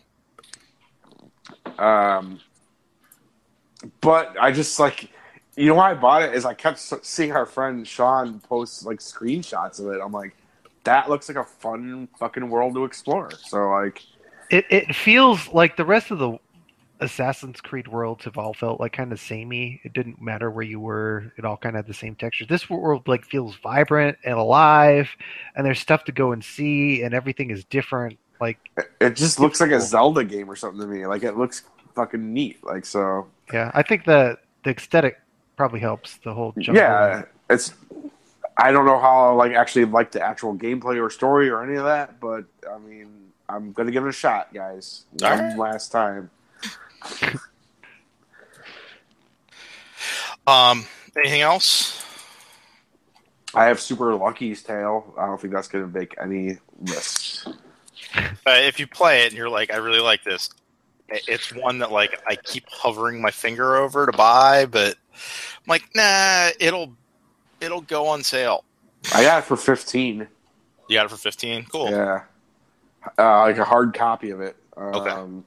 Um, but I just like, you know why I bought it is I kept s- seeing our friend Sean post like screenshots of it. I'm like, that looks like a fun fucking world to explore. So like, It it feels like the rest of the Assassin's Creed worlds have all felt like kind of samey. It didn't matter where you were; it all kind of had the same texture. This world like feels vibrant and alive, and there's stuff to go and see, and everything is different. Like, it just looks like a cool. Zelda game or something to me. Like it looks fucking neat. Like so, yeah, I think the the aesthetic probably helps the whole jungle. yeah. It's I don't know how I like actually like the actual gameplay or story or any of that, but I mean, I'm gonna give it a shot, guys. All One right. last time. Um, anything else? I have Super Lucky's Tale. I don't think that's gonna make any lists. Uh, if you play it and you're like, I really like this, i- it's one that like I keep hovering my finger over to buy, but I'm like, nah, it'll it'll go on sale. I got it for fifteen. You got it for fifteen. Cool. Yeah, uh, like a hard copy of it. Um, Okay.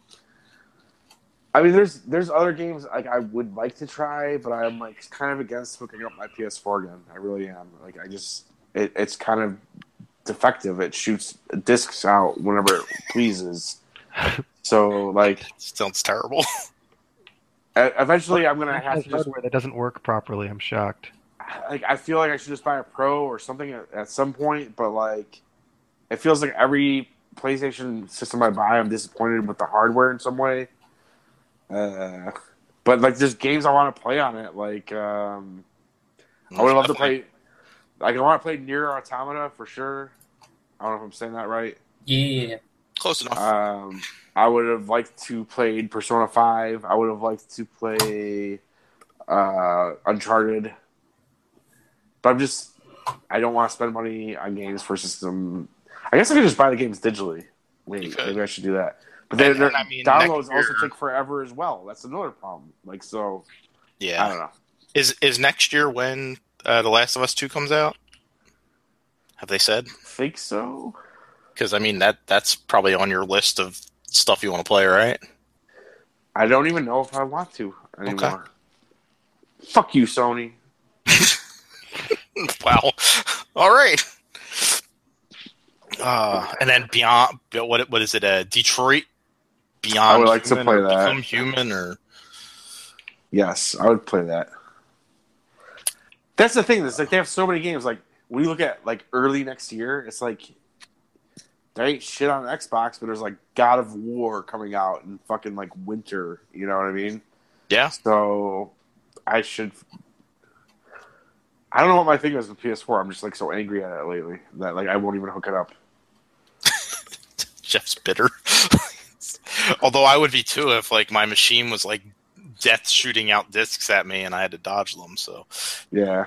I mean, there's there's other games like I would like to try, but I'm like kind of against hooking up my P S four again. I really am. Like I just it, it's kind of defective. It shoots discs out whenever it pleases. So like Sounds terrible. e- eventually, I'm gonna It have has to just hardware that doesn't work properly. I'm shocked. like I feel like I should just buy a Pro or something at, at some point, but like it feels like every PlayStation system I buy, I'm disappointed with the hardware in some way. Uh, but like, there's games I want to play on it. Like, um, I would love to play. Like, I want to play Nier Automata for sure. I don't know if I'm saying that right. Yeah. Close enough. Um, I would have liked to play Persona five. I would have liked to play uh, Uncharted. But I'm just, I don't want to spend money on games for system. I guess I could just buy the games digitally. Wait, maybe I should do that. But then And- their and I mean, downloads next also year- take forever as well. That's another problem. Like, so, I yeah. don't know. Is is next year when uh, The Last of Us two comes out? Have they said? Think so? Because I mean that that's probably on your list of stuff you want to play, right? I don't even know if I want to anymore. Fuck you, Sony. Wow. All right. Uh, and then Beyond, what what is it? Uh, Detroit Beyond. I would like to Human play or that. Become Human, or Yes, I would play that. That's the thing. It's like they have so many games. Like when you look at like early next year, it's like there ain't shit on Xbox, but there's like God of War coming out in fucking like winter. You know what I mean? yeah. So I should. I don't know what my thing is with P S four. I'm just like so angry at it lately that like I won't even hook it up. Jeff's bitter. Although I would be too if like my machine was like death shooting out discs at me and I had to dodge them. So, Yeah.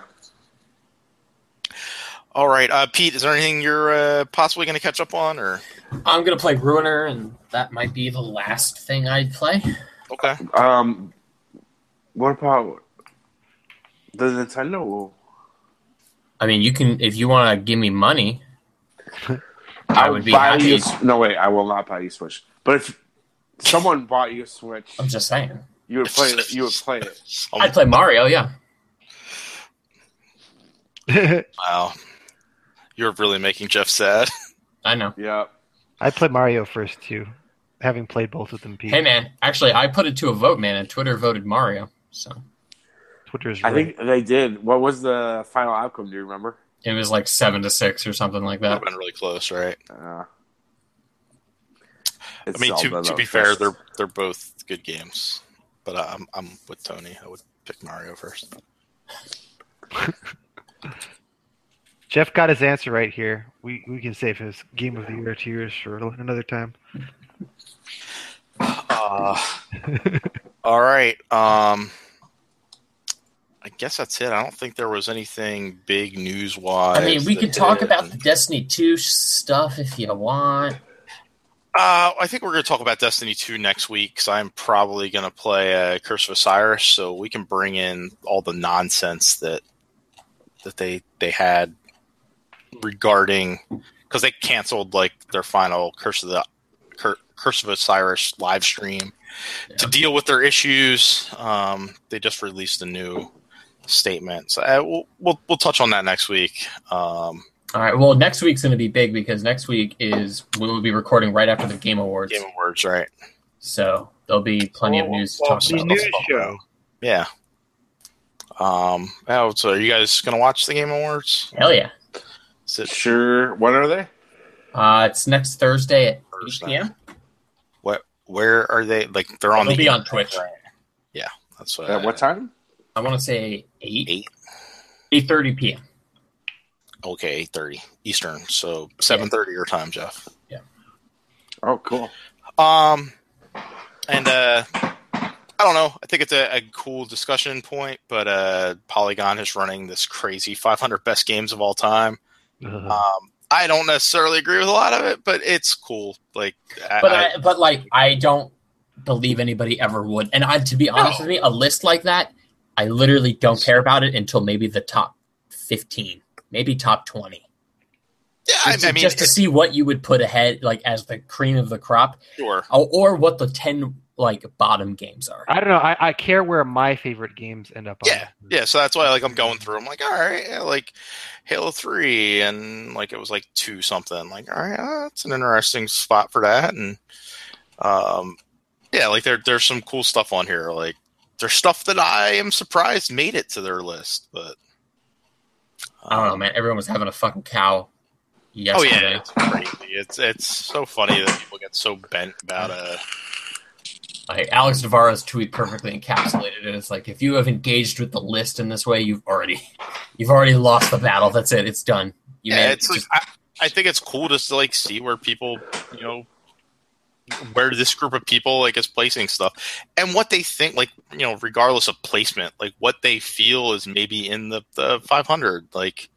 all right, uh, Pete, is there anything you're uh, possibly going to catch up on, or I'm gonna play Ruiner, and that might be the last thing I'd play. okay? Um. What about the Nintendo? I mean, you can if you want to give me money. I would be buy you. happy. A, no, wait, I will not buy you a Switch. But if someone bought you a Switch, I'm just saying. You would play it. You would play it. I'd play Mario, yeah. Wow. You're really making Jeff sad. I know. Yeah. I played Mario first too, having played both of them. Pete. Hey, man. Actually, I put it to a vote, man, and Twitter voted Mario. So Twitter's I right. think they did. What was the final outcome? Do you remember? it was like seven to six or something like Would that. have been really close, right? Uh, I mean, to, to be fair, they're they're both good games, but I'm I'm with Tony. I would pick Mario first. Jeff got his answer right here. We we can save his game of the year tears for another time. Uh, all right. Um, I guess that's it. I don't think there was anything big news wise. I mean, we could talk about the Destiny two stuff if you want. Uh, I think we're going to talk about Destiny two next week because I'm probably going to play uh, Curse of Osiris, so we can bring in all the nonsense that that they they had regarding because they canceled like their final Curse of the Cur, Curse of Osiris live stream yeah. to deal with their issues. Um, they just released a new statement, so uh, we'll, we'll we'll touch on that next week. Um, All right. Well, next week's going to be big because next week is we will be recording right after the Game Awards. Game Awards, right? So there'll be plenty of news to talk the about. news show. Yeah. Um. Oh, so are you guys going to watch the Game Awards? Hell yeah. Is it Sure. When are they? Uh, it's next Thursday at Thursday. eight p.m. What? Where are they? Like they're on They'll the be on Twitch. Right? Yeah, that's what. At what time? I want to say eight Eight. eight thirty p.m. Okay, eight thirty Eastern. So seven thirty your time, Jeff. Oh, cool. Um, and uh, I don't know. I think it's a, a cool discussion point, but uh, Polygon is running this crazy five hundred best games of all time. Uh, Um, I don't necessarily agree with a lot of it, but it's cool. Like, But I, I, but like I don't believe anybody ever would. And I, to be honest No. with me, a list like that, I literally don't care about it until maybe the top fifteen, maybe top twenty. yeah, I, Just, I mean, just to see what you would put ahead, like as the cream of the crop, sure. or, or what the ten like bottom games are. I don't know. I, I care where my favorite games end up. Yeah, on. yeah. So that's why, like, I'm going through. I'm like, all right, yeah, like Halo three, and like it was like two something. Like, all right, uh, that's an interesting spot for that. And um, yeah, like there there's some cool stuff on here. Like there's stuff that I am surprised made it to their list, but I don't know, man. Everyone was having a fucking cow Oh yesterday. yeah, it's crazy. It's it's so funny that people get so bent about uh Like Alex Navarro's tweet perfectly encapsulated it. It's like if you have engaged with the list in this way, you've already you've already lost the battle. That's it. It's done. You yeah, made it's it. like, I, I think it's cool just to like see where people, you know, where this group of people like is placing stuff and what they think, like, you know, regardless of placement, like what they feel is maybe in the, the five hundred. Like,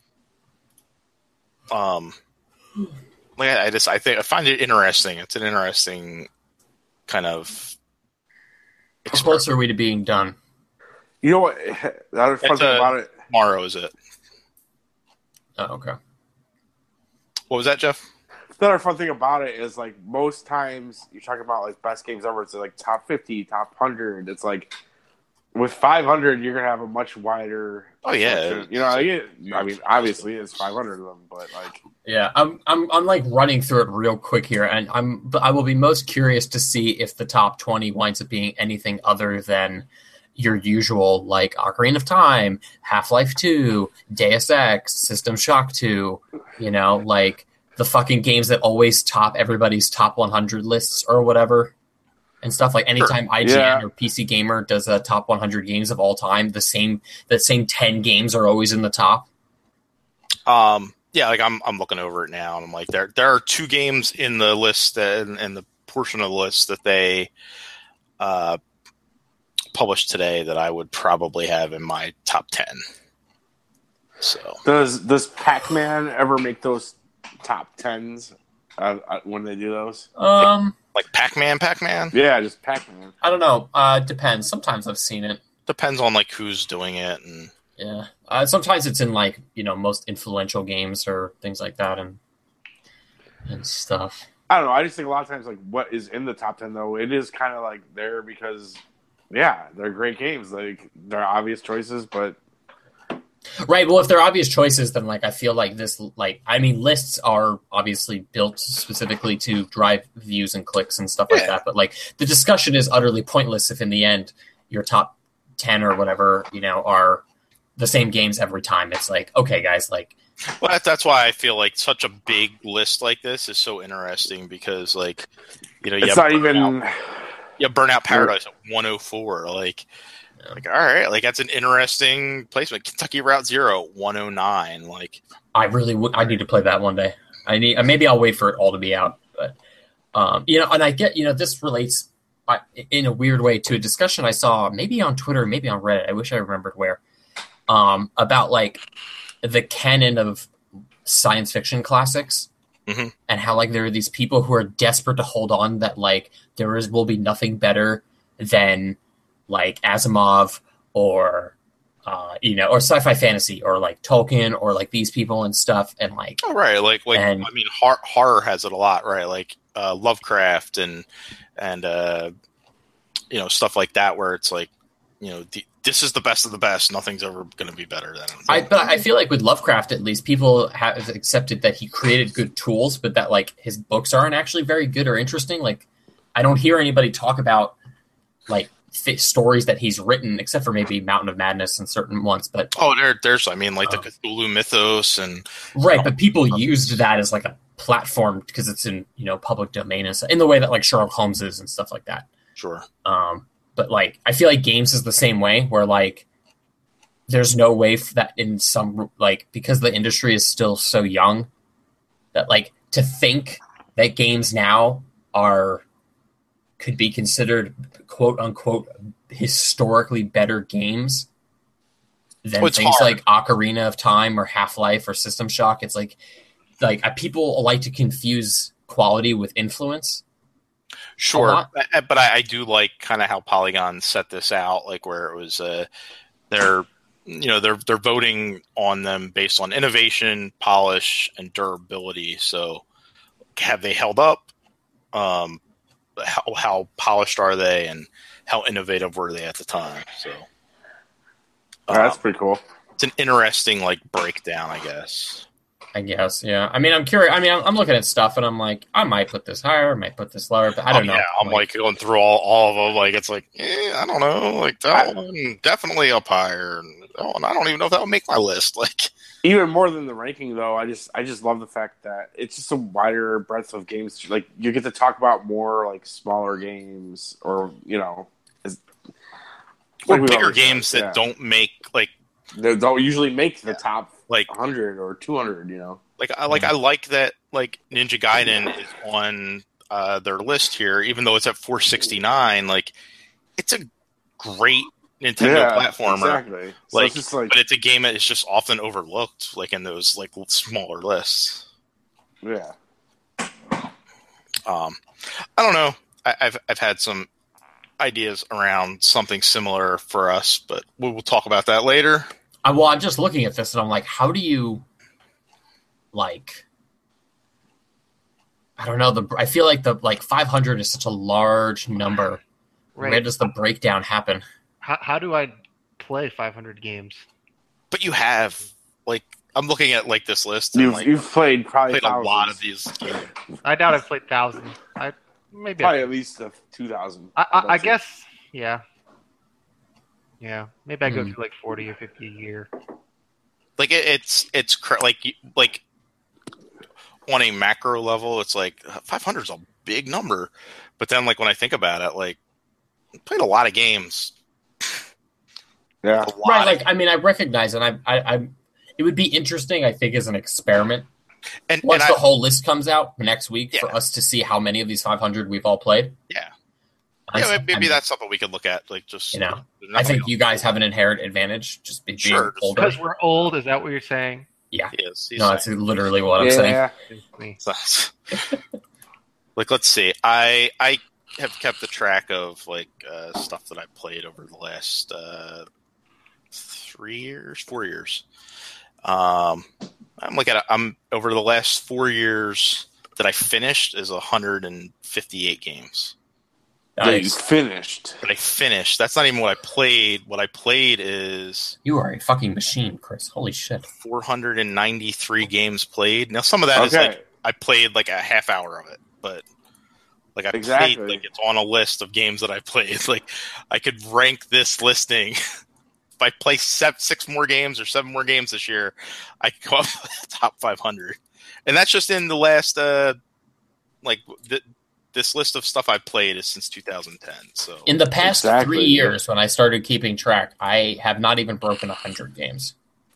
um, like I, I just I think I find it interesting. It's an interesting kind of. How close are we to being done? You know what? The other fun It's thing a- about it. Tomorrow is it? Oh, okay. What was that, Jeff? The other fun thing about it is like most times you're talking about like best games ever. It's like top fifty, top one hundred. It's like with five hundred, you're gonna have a much wider. Oh, yeah. selection. You know, I, get, I mean, obviously it's five hundred of them, but like, Yeah, I'm I'm I'm like running through it real quick here, and I'm but I will be most curious to see if the top twenty winds up being anything other than your usual like Ocarina of Time, Half-Life two, Deus Ex, System Shock two, you know, like the fucking games that always top everybody's top one hundred lists or whatever. And stuff like anytime I G N Yeah. or P C Gamer does a top one hundred games of all time, the same the same ten games are always in the top. Um, yeah, like I'm I'm looking over it now, and I'm like, there there are two games in the list that, and, and the portion of the list that they uh, published today that I would probably have in my top ten. So does does Pac-Man ever make those top tens uh, uh, when they do those? Um, like Pac-Man, Pac-Man Yeah, just Pac-Man. I don't know. Uh, depends. Sometimes I've seen it. depends on like who's doing it, and Yeah. Uh, sometimes it's in like you know most influential games or things like that, and and stuff. I don't know. I just think a lot of times, like, what is in the top ten, though, it is kind of like there because Yeah, they're great games. Like they're obvious choices, but Right. Well, if they're obvious choices, then like I feel like this, like I mean, lists are obviously built specifically to drive views and clicks and stuff like Yeah. that. But like the discussion is utterly pointless if in the end your top ten or whatever you know are the same games every time. It's like, okay, guys, like Well, that, that's why I feel like such a big list like this is so interesting because, like, you know, you it's have not even. Burnout, you have Burnout Paradise at one oh four. Like, like, all right, like that's an interesting placement. Kentucky Route Zero, one oh nine. Like, I really would. I need to play that one day. I need. Maybe I'll wait for it all to be out. But um, you know, and I get you know this relates uh, in a weird way to a discussion I saw maybe on Twitter, maybe on Reddit. I wish I remembered where um, about like the canon of science fiction classics. Mm-hmm. And how like there are these people who are desperate to hold on that like there is will be nothing better than like Asimov or uh, you know or sci-fi fantasy or like Tolkien or like these people and stuff and like oh, right, like, like and, I mean, horror, horror has it a lot, right? Like uh, Lovecraft and and uh, you know stuff like that, where it's like, you know, the, this is the best of the best. Nothing's ever going to be better than it. I, but I feel like with Lovecraft, at least people have accepted that he created good tools, but that like his books aren't actually very good or interesting. Like, I don't hear anybody talk about like th- stories that he's written, except for maybe Mountain of Madness and certain ones. But oh, there, there's, I mean, like um, the Cthulhu mythos and right, but people used that as like a platform because it's in you know public domain and stuff, in the way that like Sherlock Holmes is and stuff like that. sure. Um, but like, I feel like games is the same way, where like, there's no way for that in some like because the industry is still so young that like to think that games now are could be considered quote unquote historically better games than Oh, it's things hard. like Ocarina of Time or Half-Life or System Shock. It's like like uh, people like to confuse quality with influence. Sure, lot. Uh, but I, I do like kind of how Polygon set this out, like where it was uh, they're you know they're they're voting on them based on innovation, polish, and durability. So have they held up? Um, how, how polished are they, and how innovative were they at the time? So Oh, that's um, pretty cool. it's an interesting like breakdown, I guess. I guess, yeah. I mean, I'm curious. I mean, I'm, I'm looking at stuff and I'm like, I might put this higher, I might put this lower, but I don't Oh, know. Yeah, I'm like, going through all, all of them. Like it's like, eh, I don't know. Like that one definitely up higher. And that one, I don't even know if that would make my list. Like, Even more than the ranking, though, I just I just love the fact that it's just a wider breadth of games. Like you get to talk about more like smaller games, or you know, is, or like we bigger always say, games that yeah. don't make like They don't usually make the Yeah. top like one hundred or two hundred. You know, like I like I like that like Ninja Gaiden is on uh, their list here, even though it's at four sixty-nine. Like, it's a great Nintendo yeah, platformer. exactly. So Like, it's just like but it's a game that is just often overlooked, like in those like smaller lists. yeah. Um, I don't know. I, I've I've had some ideas around something similar for us, but we will talk about that later. I, well, I'm just looking at this and I'm like, how do you, like, I don't know. The I feel like the like five hundred is such a large number. Right. Where does the breakdown happen? How, how do I play five hundred games? But you have like I'm looking at like this list and You've like you've played probably played a lot thousands. of these games. I doubt I've played thousands. I maybe. Probably I, at least a two thousand. I, I, I guess. Yeah. Yeah. Maybe I go Hmm. through like forty or fifty a year. Like it, it's it's cra- like you- like on a macro level, it's like five hundred is a big number. But then like when I think about it, like I played a lot of games. Yeah. A lot. Right. Like, I mean, I recognize and I, I, I, it would be interesting, I think, as an experiment. and, Once and the I, whole list comes out next week for Yeah. us to see how many of these five hundred we've all played. yeah, I- yeah, maybe, maybe I'm- that's something we could look at. Like just You know, there's I nothing think you guys have an inherent advantage just being Sure, just older. Because we're old, is that what you're saying? Yeah. else. He is. He's No, that's literally what I'm saying. Yeah. Basically. like let's see. I I have kept the track of like uh, stuff that I played over the last uh, three years, four years. Um, I'm looking at I'm over the last four years that I finished is one hundred fifty-eight games. That you Nice. finished. But I finished. That's not even what I played. What I played is You are a fucking machine, Chris. Holy shit. four hundred ninety-three games played. Now, some of that is Okay. like I played like a half hour of it, but like I Exactly. played like it's on a list of games that I played. Like I could rank this listing. If I play seven, six more games or seven more games this year, I could go up to the top five hundred, and that's just in the last uh like. Th- This list of stuff I've played is since two thousand ten. So In the past Exactly, three yeah. years, when I started keeping track, I have not even broken one hundred games.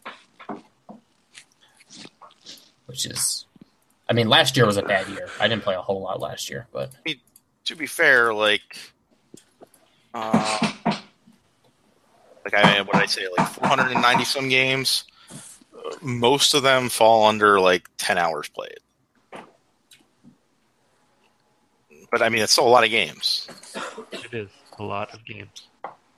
Which is... I mean, last year was a bad year. I didn't play a whole lot last year, but... to be fair, like, uh, like I what did I say, like four hundred ninety some games. Uh, most of them fall under like ten hours played. But I mean, it's still a lot of games. It is a lot of games.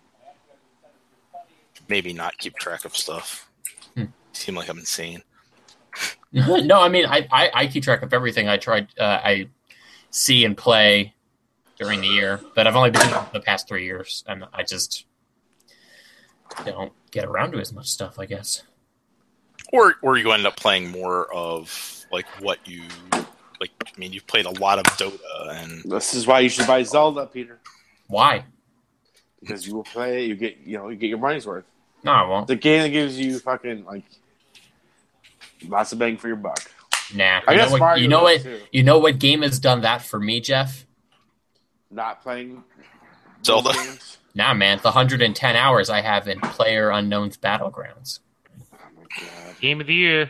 Maybe not keep track of stuff. Hmm. Seem like I'm insane. no, I mean, I, I, I keep track of everything I tried, uh, I see and play during the year, but I've only been doing it for the past three years, and I just don't get around to as much stuff, I guess. Or or you end up playing more of like what you like. I mean, you've played a lot of Dota, and This is why you should buy Zelda, Peter. Why? Because you will play, you get, you know, you get your money's worth. No, I won't. The game that gives you fucking like lots of bang for your buck. Nah. I You guess know what, Mario you know does, what? too. You know what game has done that for me, Jeff? Not playing Zelda. those games. Nah, man. The one hundred ten hours I have in Player Unknown's Battlegrounds. Oh my god. Game of the year.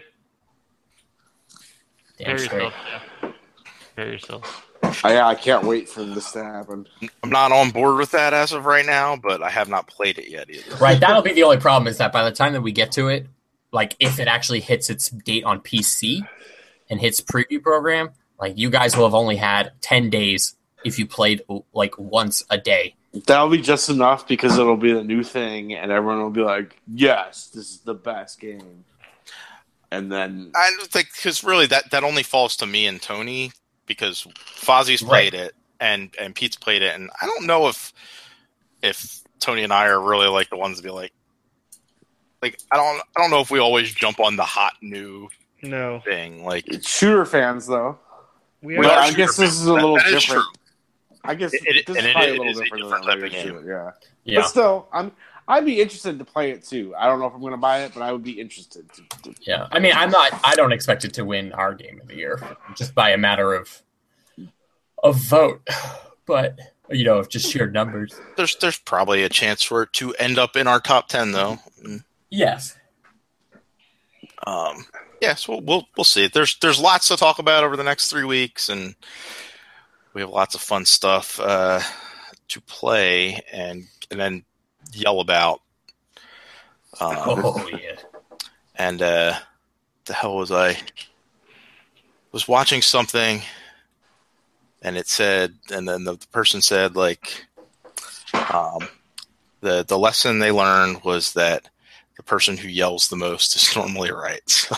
Damn Prepare straight. yourself. Jeff. Prepare yourself. I, I can't wait for this to happen. I'm not on board with that as of right now. But I have not played it yet either. Right, that'll be the only problem is that by the time that we get to it, like if it actually hits its date on P C and hits preview program, like you guys will have only had ten days if you played like once a day. That'll be just enough because it'll be the new thing, and everyone will be like, "Yes, this is the best game." And then, I don't think because really that, that only falls to me and Tony because Fozzie's Right. played it and, and Pete's played it, and I don't know if if Tony and I are really like the ones to be like like I don't I don't know if we always jump on the hot new No. thing like. it's shooter fans, though. We We Well, are I shooter guess this fans. is a That- little that is different. true. I guess It- it- this and is it probably is- a little is a different, different than type of regular game. shooter, yeah. Yeah. But still, I'm I'd be interested to play it too. I don't know if I'm going to buy it, but I would be interested. To, to, Yeah. I mean, I'm not I don't expect it to win our game of the year just by a matter of a vote. But, you know, of just sheer numbers. There's there's probably a chance for it to end up in our top ten though. Yes. Um, yeah, so we'll, we'll we'll see. There's there's lots to talk about over the next three weeks, and we have lots of fun stuff uh, to play and and then yell about. Um, Oh yeah. and uh, the hell was I? Was watching something, and it said, and then the person said like, um, the the lesson they learned was that the person who yells the most is normally right. So.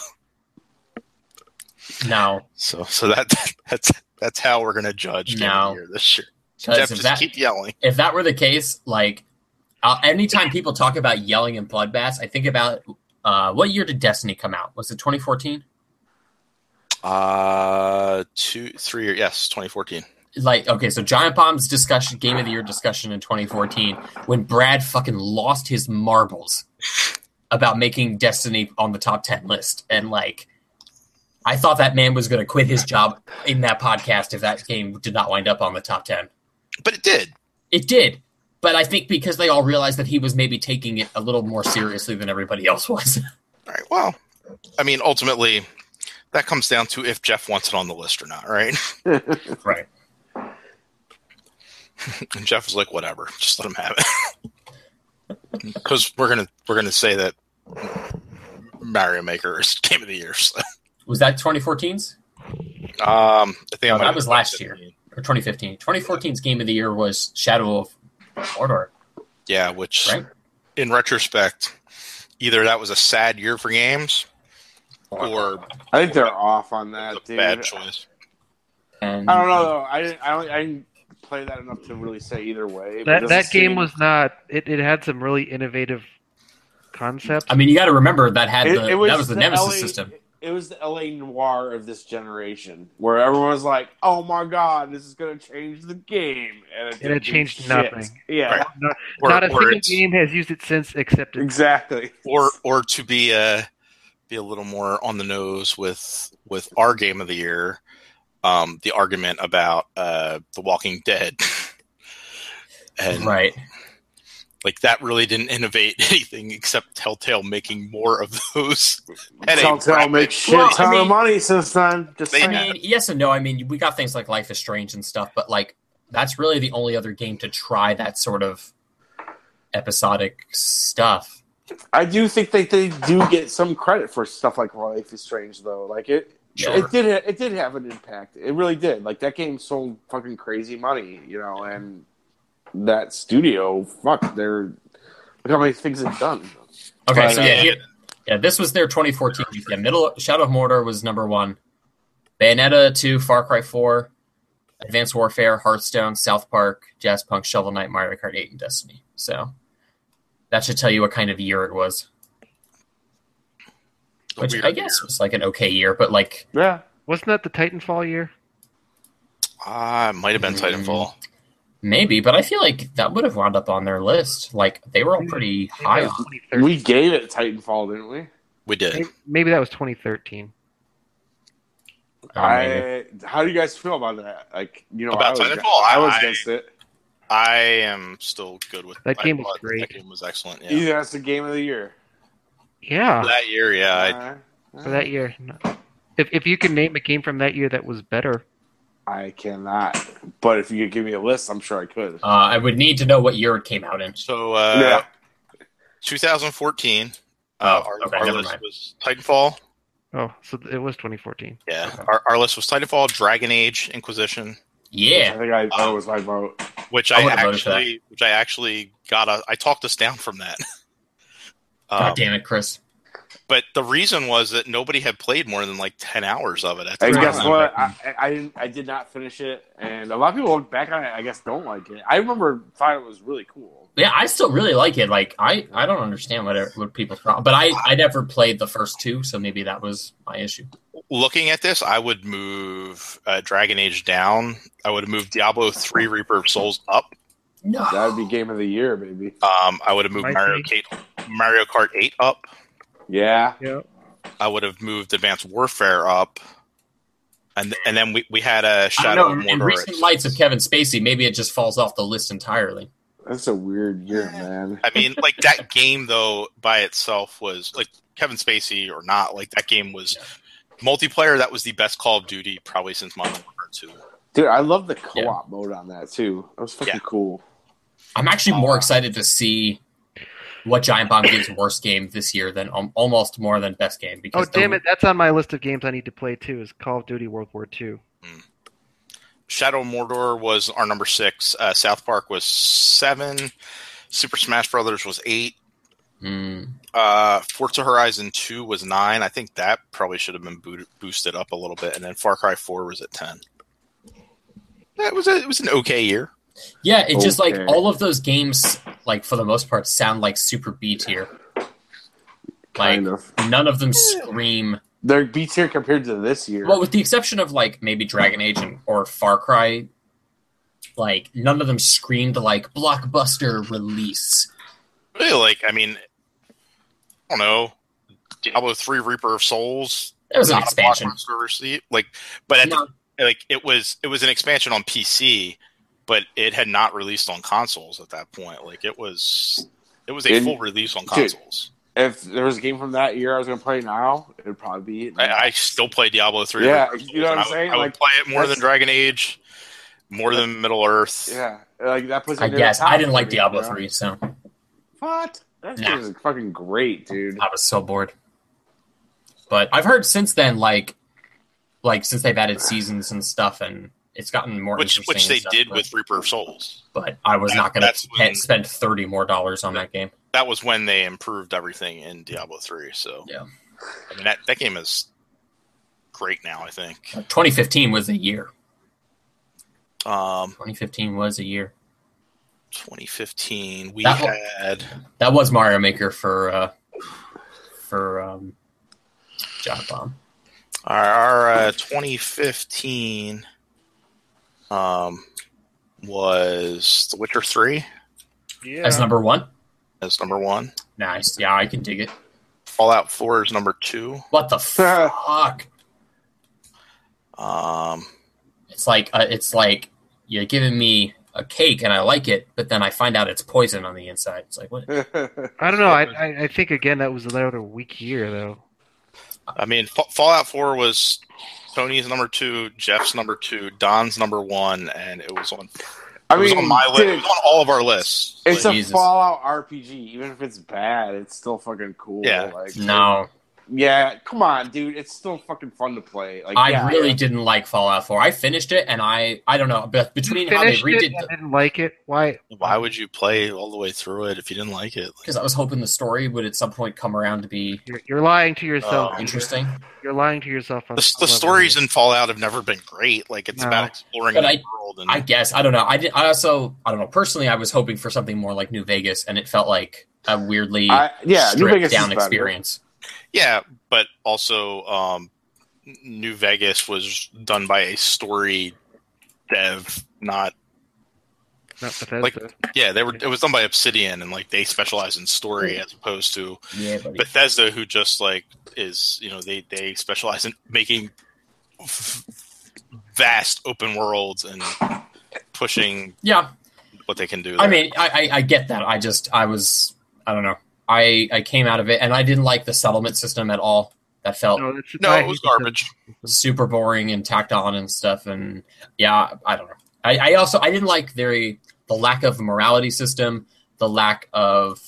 No. So, so that that's that's how we're gonna judge Game of No. the Year this year. 'Cause Jeff, if just that- keep yelling. If that were the case, like uh, anytime people talk about yelling in Bloodbath, I think about uh, what year did Destiny come out? Was it twenty fourteen? Uh, two, three, year, yes, twenty fourteen. Like, okay, so Giant Bomb's discussion, Game of the Year discussion in twenty fourteen, when Brad fucking lost his marbles about making Destiny on the top ten list, and like, I thought that man was going to quit his job in that podcast if that game did not wind up on the top ten. But it did. It did. But I think because they all realized that he was maybe taking it a little more seriously than everybody else was. All right. Well, I mean, ultimately, that comes down to if Jeff wants it on the list or not, right? Right. And Jeff was like, "Whatever, just let him have it," because we're gonna we're gonna say that Mario Maker is Game of the Year. So. Was that twenty fourteen's? Um, I think No, I might that have was been last fifteen. year. Or twenty fifteen. twenty fourteen's Game of the Year was Shadow of Mordor, Yeah, which right? in retrospect, either that was a sad year for games, or I think they're off on a that, dude. bad choice. And I don't know though. I didn't. I don't. I didn't play that enough to really say either way. but it That doesn't that game seem- was not. It, it had some really innovative concepts. I mean, you got to remember that had It, the it was that was the, Nemesis L A system. It was the L A noir of this generation, where everyone was like, "Oh my god, this is going to change the game," and it, And didn't it do changed shit. nothing. Yeah, Right. not, Or- not a or single it's- game has used it since, except it. exactly. or or to be uh be a little more on the nose with with our game of the year, um, the argument about uh, The Walking Dead, and Right. like that really didn't innovate anything except Telltale making more of those. at a Telltale rapid- makes shit Well, I ton mean- of money since then. Just They- I saying. mean, yes and no. I mean, we got things like Life is Strange and stuff, but like that's really the only other game to try that sort of episodic stuff. I do think that they do get some credit for stuff like Life is Strange, though. Like it, Sure. it did. It did have an impact. It really did. Like that game sold fucking crazy money, you know. And that studio, fuck, they're look how many things they've done. Okay, But, so uh, yeah, here- yeah, this was their twenty fourteen. Yeah, Middle Shadow of Mordor was number one. Bayonetta two, Far Cry four, Advanced Warfare, Hearthstone, South Park, Jazz Punk, Shovel Knight, Mario Kart eight, and Destiny. So that should tell you what kind of year it was. a Which weird I guess year. was like an okay year, but like Yeah, Wasn't that the Titanfall year? Ah, it might have been Mm. Titanfall. maybe, but I feel like that would have wound up on their list. Like they were all pretty high on. twenty thirteen. we gave it Titanfall, didn't we? We did. Maybe, maybe that was twenty thirteen. uh, maybe. I. How do you guys feel about that? Like, you know, About I was, Titanfall? I was I- against it. I am still good with That I game was thought great. That game was excellent. Yeah. Yeah, that's the game of the year. Yeah, That year, yeah. I, Uh, for that year. If if you can name a game from that year that was better, I cannot. But if you could give me a list, I'm sure I could. Uh, I would need to know what year it came out in. so, uh, Yeah. twenty fourteen. Uh, Oh, our okay, our never list mind. was Titanfall. oh, so it was twenty fourteen. Yeah, our, our list was Titanfall, Dragon Age, Inquisition, I Yeah, think I, that was my vote. which I I, would've voted for actually, which I actually got a. I talked us down from that. God Um, damn it, Chris. but the reason was that nobody had played more than like ten hours of it. At the And time. guess what? I, I, I didn't. I did not finish it, and a lot of people look back on it. I guess don't like it. I remember thought it was really cool. Yeah, I still really like it. Like I, I don't understand what it- what people's problem, but I, I never played the first two, so maybe that was my issue. Looking at this, I would move uh, Dragon Age down. I would have moved Diablo three Reaper of Souls up. No, That would be game of the year, baby. Um, I would have moved Might Mario, be. Kart, Mario Kart eight up. Yeah, Yeah. I would have moved Advanced Warfare up. And and then we, we had a I don't Shadow know. of In Mordor. recent lights of Kevin Spacey, maybe it just falls off the list entirely. that's a weird year, man. I mean, like that game though by itself was like Kevin Spacey or not, like that game was multiplayer. That was the best Call of Duty probably since Modern Warfare two. Dude, I love the co-op Yeah. mode on that too. That was fucking Yeah. cool. I'm actually more excited to see what Giant Bomb gives worst game this year than um, almost more than best game. Oh Because damn the- it! That's on my list of games I need to play too. Is Call of Duty World War Two. Shadow of Mordor was our number six. Uh, South Park was seven. Super Smash Brothers was eight. Hmm. Uh, Forza Horizon two was nine. I think that probably should have been boot- boosted up a little bit. And then Far Cry four was at ten. That was a, it was an okay year. Yeah, it's just like Okay. all of those games, like for the most part, sound like super B tier. Like Kind of. none of them scream. They're B tier compared to this year. Well, with the exception of like maybe Dragon Age and, or Far Cry, like none of them screamed like blockbuster release. Really, like, I mean, I don't know. Diablo three Reaper of Souls. It was an not a expansion. blockbuster receipt. Like, but at No. the, like it was it was an expansion on P C, but it had not released on consoles at that point. Like it was it was a In- full release on Dude. consoles. if there was a game from that year I was going to play now, it would probably be it. I, I still play Diablo three. Yeah, Reaper of you know what I'm Souls, and I would- saying? I would Like, play it more than that's- Dragon Age, more than Middle Earth. Yeah, like that puts. it I near guess the top I didn't for like me, Diablo you know? three, so What? That Nah. game is fucking great, dude. I was so bored. But I've heard since then, like, like since they've added seasons and stuff, and it's gotten more Which interesting. which and they stuff, did but, with Reaper of Souls. But I was That- not going that's when- to spend thirty more dollars on that game. That was when they improved everything in Diablo three. So Yeah. I mean that, that game is great now. I think. twenty fifteen was a year. Um, twenty fifteen was a year. twenty fifteen, we That wa- had That was Mario Maker for uh, for um, Giant Bomb. our, our uh, twenty fifteen um, was The Witcher three Yeah. As number one. as number one. Nice. Yeah, I can dig it. Fallout four is number two. What the fuck? Um, It's like uh, it's like you're giving me a cake and I like it, but then I find out it's poison on the inside. It's like what? I don't know. I, I I think again that was another weak year though. I mean, Fa- Fallout four was Tony's number two, Jeff's number two, Don's number one, and it was on. I It was mean, on my list. dude, It was on all of our lists. it's Like, a Jesus. Fallout R P G. Even if it's bad, it's still fucking cool. Yeah. Like, No, yeah, come on, dude. It's still fucking fun to play. Like, I yeah, really yeah. didn't like Fallout four. I finished it and I I don't know, but between You how they finished redid it the, and didn't like it. Why? why would you play all the way through it if you didn't like it? because I was hoping the story would at some point come around to be You're, you're lying to yourself. Oh. interesting. You're lying to yourself. On The, some the level stories here. in Fallout have never been great. Like it's No. about exploring But the I- world. And I guess I don't know. I did. I also I don't know. Personally, I was hoping for something more like New Vegas, and it felt like a weirdly I, yeah, New stripped Vegas down is better. experience. yeah, but also um, New Vegas was done by a story dev, not Not Bethesda. like- yeah. They were. It was done by Obsidian, and like they specialize in story as opposed to Yeah, buddy. Bethesda, who just like is you know they they specialize in making f- vast open worlds and pushing yeah. what they can do. I there. mean, I, I I get that. I just I was I don't know. I I came out of it, and I didn't like the settlement system at all. That felt no, it's, no, I it was hate the- garbage. super boring and tacked on and stuff. And yeah, I don't know. I, I also I didn't like their the lack of morality system, the lack of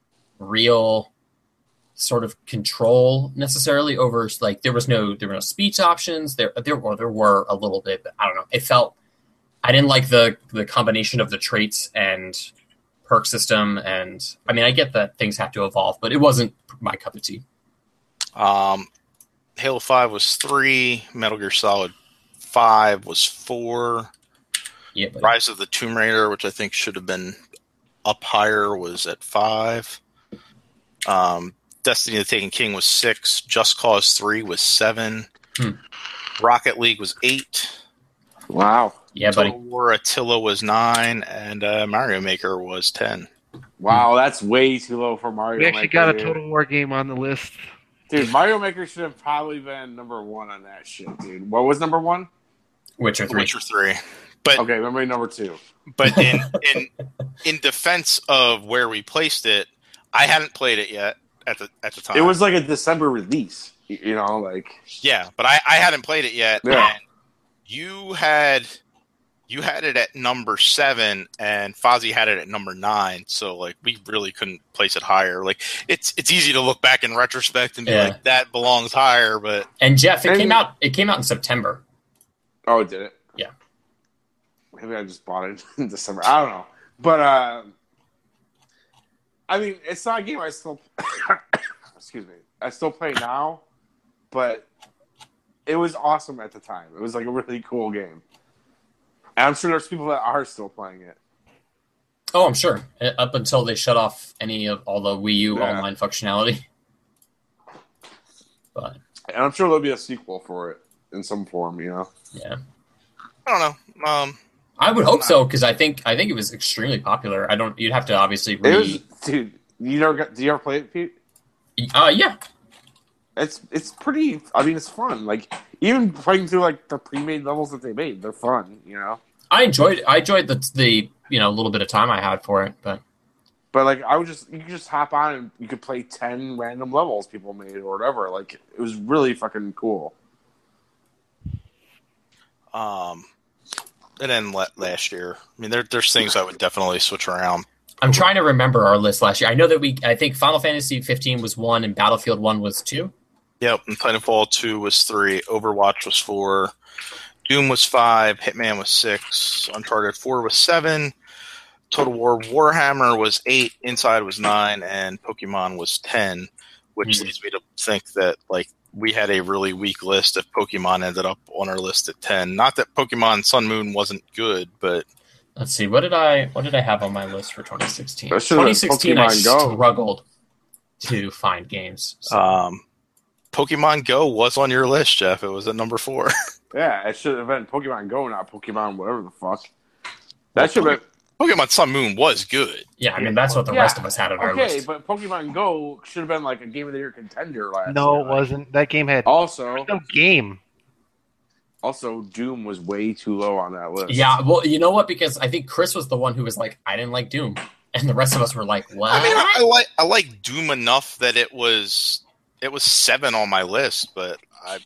real sort of control necessarily over like there was no there were no speech options there there or there were a little bit, but I don't know. It felt I didn't like the the combination of the traits and perk system, and I mean I get that things have to evolve, but it wasn't my cup of tea. Um, Halo Five was three. Metal Gear Solid Five was four. Yeah, but Rise of the Tomb Raider, which I think should have been up higher, was at five. Um, Destiny: The Taken King was six. Just Cause Three was seven. Hmm. Rocket League was eight. Wow, yeah, buddy. Total War Attila was nine, and uh, Mario Maker was ten. wow, that's way too low for Mario. We actually Maker, got a dude. Total War game on the list. Dude, Mario Maker should have probably been number one on that shit, dude. What was number one? Witcher three. Witcher Three, but Okay, remember number two. but in in in defense of where we placed it, I hadn't played it yet at the at the time. It was like a December release. y- You know, like yeah, but I, I hadn't played it yet. Yeah. And you had you had it at number seven, and Fozzie had it at number nine. So like we really couldn't place it higher. Like it's it's easy to look back in retrospect and be Yeah. like that belongs higher, but And Jeff, it And- came out. It came out in September. oh, it did it. Yeah. Maybe I just bought it in December. I don't know, but uh, I mean, it's not a game I still. excuse me. I still play now, but it was awesome at the time. It was like a really cool game. And I'm sure there's people that are still playing it. Oh, I'm sure. Uh, Up until they shut off any of all the Wii U Yeah. online functionality. But And I'm sure there'll be a sequel for it in some form, you know? yeah, I don't know. Um, I would hope so because I think I think it was extremely popular. I don't. You'd have to obviously It was, re. dude, you never got, did you ever play it, Pete? Uh, yeah, It's it's pretty, I mean, it's fun. Like, even playing through, like, the pre-made levels that they made, they're fun, you know? I enjoyed. I enjoyed the the you know little bit of time I had for it. But But, like, I would just, you could just hop on and you could play ten random levels people made or whatever. Like, it was really fucking cool. um, and then la- last year, I mean, there, there's things I would definitely switch around. I'm trying to remember our list last year. I know that we. I think Final Fantasy fifteen was one and Battlefield one was two. Yep, and Titanfall two was three, Overwatch was four, Doom was five, Hitman was six, Uncharted four was seven, Total War Warhammer was eight, Inside was nine, and Pokemon was ten, which Mhm. leads me to think that like we had a really weak list if Pokemon ended up on our list at ten. Not that Pokemon Sun Moon wasn't good, but Let's see. What did I what did I have on my list for twenty sixteen? That should've been twenty sixteen, I Pokemon Go. struggled to find games. So. um, Pokemon Go was on your list, Jeff. It was at number four. Yeah, it should have been Pokemon Go, not Pokemon whatever the fuck. That should have been. Pokemon Sun Moon was good. Yeah, I mean that's what the Yeah, rest of us had on our Okay, list. but Pokemon Go should have been like a Game of the Year contender last No, year. it wasn't. That game had Also, no game. also Doom was way too low on that list. Yeah, well, you know what? Because I think Chris was the one who was like, I didn't like Doom. And the rest of us were like, what? I mean, I, I like I like Doom enough that it was it was seven on my list, but I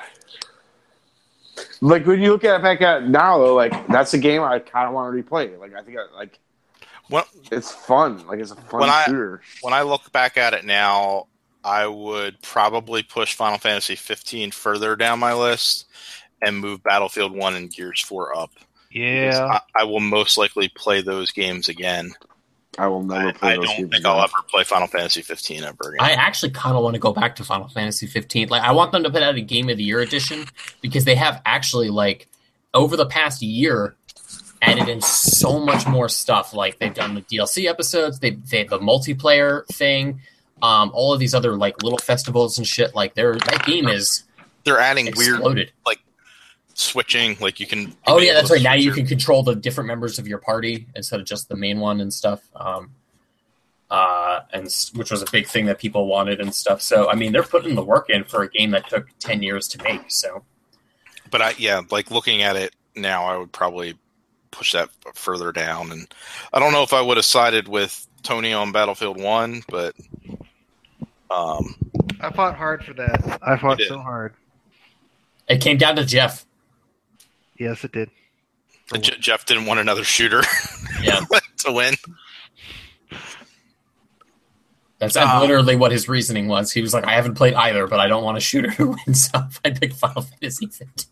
Like when you look at it back at now, though, like that's a game I kind of want to replay. Like I think, I, like when, it's fun. Like it's a fun When I- shooter. when I look back at it now, I would probably push Final Fantasy fifteen further down my list and move Battlefield one and Gears four up. Yeah. I, I will most likely play those games again. I will never I, play I those don't games think again. I'll ever play Final Fantasy fifteen ever again. I actually kind of want to go back to Final Fantasy fifteen. Like, I want them to put out a Game of the Year edition because they have actually, like, over the past year, added in so much more stuff. Like, they've done the D L C episodes, they they have the multiplayer thing, um, all of these other like little festivals and shit. Like, they're that game is They're adding exploded. weird like switching. Like you can. you'll Oh be yeah, able that's to right. Now switch you your- can control the different members of your party instead of just the main one and stuff. Um, uh, and s- which was a big thing that people wanted and stuff. So I mean, they're putting the work in for a game that took ten years to make. So But I yeah, like looking at it now, I would probably push that f- further down. And I don't know if I would have sided with Tony on Battlefield one, but um, I fought hard for that. I fought You did. so hard. it came down to Jeff. Yes, it did. J- Jeff didn't want another shooter Yeah, to win. that's Um, literally what his reasoning was. He was like, I haven't played either, but I don't want a shooter to win, so I picked Final Fantasy fifteen.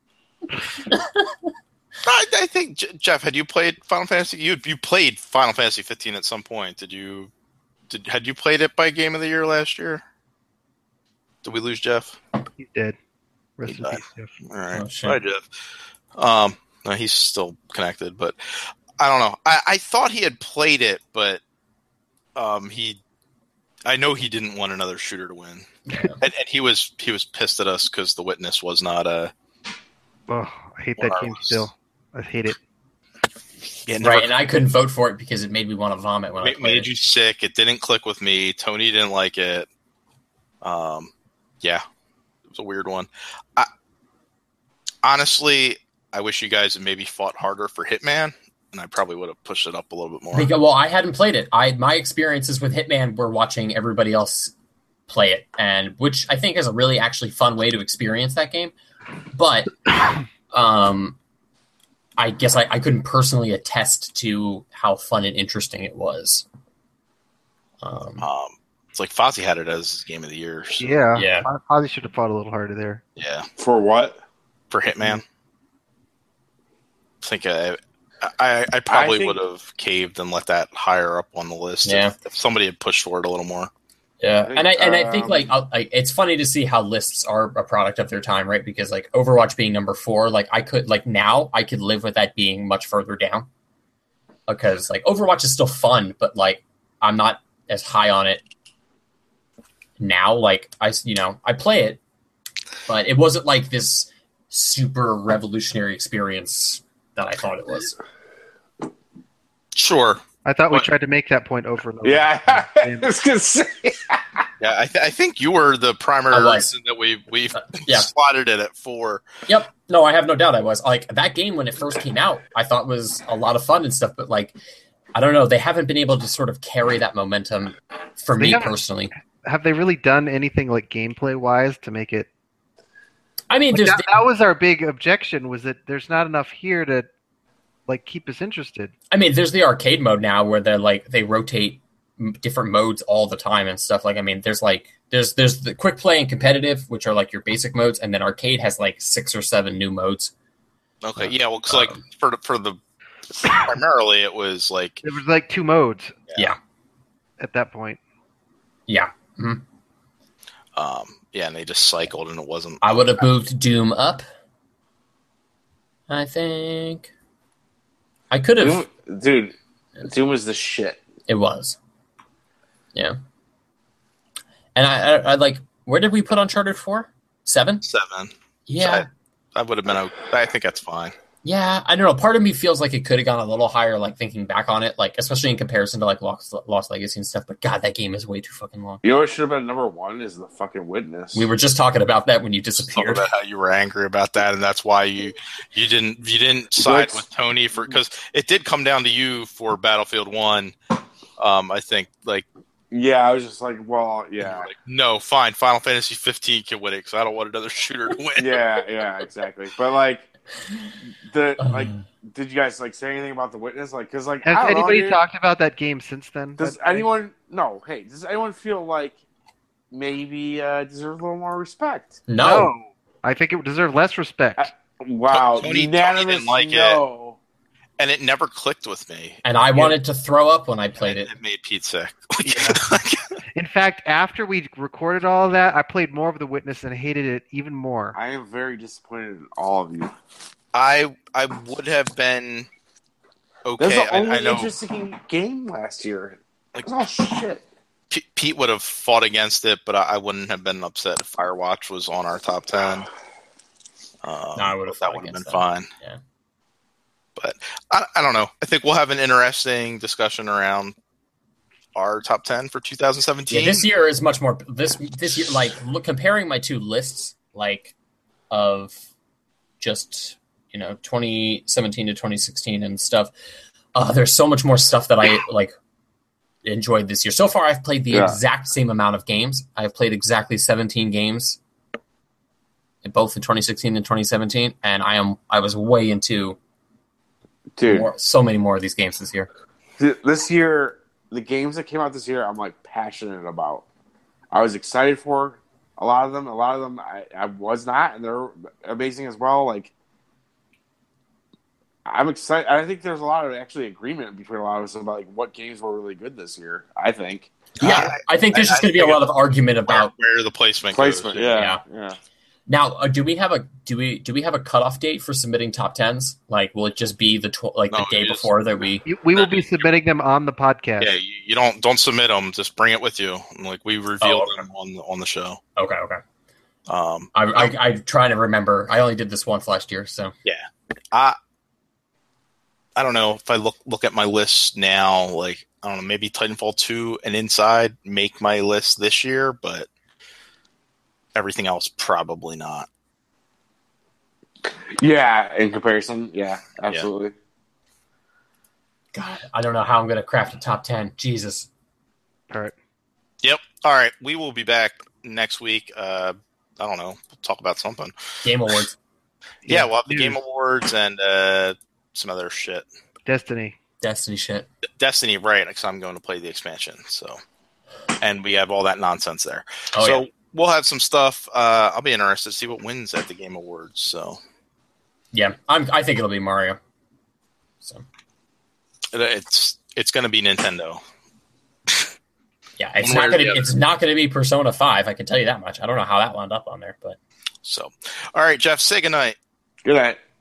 I, I think J- Jeff, had you played Final Fantasy? You you played Final Fantasy fifteen at some point. Did you? Did had you played it by Game of the Year last year? Did we lose Jeff? He did. Rest He in died. peace, Jeff. All right, Oh, shit. bye, Jeff. Um, no, he's still connected, but I don't know. I, I thought he had played it, but um, he, I know he didn't want another shooter to win, Yeah. and, and he was he was pissed at us because The Witness was not a Oh, I hate Well, that I game was- still. I hate it. yeah, never Right, and I couldn't vote for it because it made me want to vomit when I made, played made it. you sick. It didn't click with me. Tony didn't like it. Um, yeah, it was a weird one. I, honestly, I wish you guys had maybe fought harder for Hitman, and I probably would have pushed it up a little bit more. Because, well, I hadn't played it. I my experiences with Hitman were watching everybody else play it, and which I think is a really actually fun way to experience that game. But um, I guess I, I couldn't personally attest to how fun and interesting it was. Um, Um, it's like Fozzie had it as his game of the year. So, Yeah. Yeah. I probably should have fought a little harder there. yeah, For what? for Hitman. I think I, I, I probably I think- would have caved and let that higher up on the list Yeah. if, if somebody had pushed for it a little more. Yeah, think, and I and I think um, like, I'll, like it's funny to see how lists are a product of their time, right? Because like Overwatch being number four, like I could like now I could live with that being much further down because like Overwatch is still fun, but like I'm not as high on it now. Like I s- you know I play it, but it wasn't like this super revolutionary experience that I thought it was. Sure. I thought we What? tried to make that point over and over. Yeah, I was gonna say. Yeah, I, th- I think you were the primary I was. reason that we we Uh, yeah. slotted it at four. Yep. No, I have no doubt I was. Like that game when it first came out, I thought was a lot of fun and stuff, but like I don't know, they haven't been able to sort of carry that momentum for They me haven't. personally. Have they really done anything like gameplay wise to make it? I mean, Like, there's that, that was our big objection. Was that there's not enough here to like keep us interested. I mean, there's the arcade mode now where they're like they rotate m- different modes all the time and stuff. Like I mean, there's like there's there's the quick play and competitive, which are like your basic modes, and then arcade has like six or seven new modes. Okay, yeah, well, because like for the- for the primarily it was like There was like two modes Yeah. at that point. Yeah. Um, yeah, and they just cycled, and it wasn't. I would have moved Doom up. I think I could have. Doom, dude, Doom was the shit. It was, yeah. And I, I, I like. Where did we put Uncharted four? Seven. Seven. Yeah. So I, I would have been. Okay. I think that's fine. Yeah, I don't know. Part of me feels like it could have gone a little higher, like thinking back on it, like especially in comparison to like Lost, Lost Legacy and stuff. But God, that game is way too fucking long. You know what should have been number one is the fucking Witness. We were just talking about that when you Talk disappeared. about how you were angry about that, and that's why you you didn't you didn't side Let's- with Tony for because it did come down to you for Battlefield One. Um, I think like Yeah, I was just like, well, you yeah, were like, no, fine, Final Fantasy fifteen can win it because I don't want another shooter to win. yeah, yeah, exactly. But like, the Uh, like, did you guys like say anything about the Witness? Like, because like, Has I don't know, anybody dude. talked about that game since then? Does That- anyone? No. Hey, does anyone feel like maybe uh, deserve a little more respect? no. I think it would deserve less respect. I- Wow, Tony- Tony unanimous didn't like it. no. And it never clicked with me. And I wanted to throw up when I played it. It made Pete sick. In fact, after we recorded all of that, I played more of The Witness and hated it even more. I am very disappointed in all of you. I I would have been That was okay. the I, only I know interesting game last year. Like- It was all shit. P- Pete would have fought against it, but I, I wouldn't have been upset if Firewatch was on our top ten. Um, No, I would have that fought would have been against that. fine. Yeah. But I, I don't know. I think we'll have an interesting discussion around our top ten for two thousand seventeen. Yeah, this year is much more. This this year, like look, comparing my two lists, like of just you know twenty seventeen to twenty sixteen and stuff. Uh, there's so much more stuff that I like enjoyed this year. So far, I've played the Yeah. exact same amount of games. I've played exactly seventeen games, in both in twenty sixteen and twenty seventeen, and I am I was way into Dude, more, so many more of these games this year. th- this year, the games that came out this year, I'm like passionate about. I was excited for a lot of them. A lot of them I, I was not, and they're amazing as well. Like, I'm excited. I think there's a lot of actually agreement between a lot of us about like what games were really good this year. I think Yeah, I think there's I- just going to be a I- lot of argument where, about. where the placement, placement. goes. Yeah, yeah. Now, uh, do we have a do we do we have a cutoff date for submitting top tens? Like, will it just be the tw- like No, the day you just- before that we? You- We will be submitting them on the podcast. Yeah, you, you don't don't submit them. Just bring it with you. Like we revealed Oh, okay. them on the, on the show. Okay, okay. Um, I, I I'm trying to remember. I only did this once last year, so I I don't know if I look look at my list now. Like I don't know, maybe Titanfall two and Inside make my list this year, but everything else probably not. Yeah, in comparison, yeah, absolutely. God, I don't know how I'm going to craft a top ten. Jesus. All right. Yep. All right, we will be back next week. Uh, I don't know. We'll talk about something. Game Awards. Yeah, Yeah, we'll have the dude. Game Awards and uh, some other shit. Destiny. Destiny shit. Destiny, right? Because I'm going to play the expansion. So, and we have all that nonsense there. Oh, so yeah. we'll have some stuff. Uh, I'll be interested to see what wins at the Game Awards. So Yeah, I'm. I think it'll be Mario. So it, it's it's going to be Nintendo. yeah, it's One way not or going the to. other. It's not going to be Persona five. I can tell you that much. I don't know how that wound up on there, but So, all right, Jeff, say goodnight. Good night.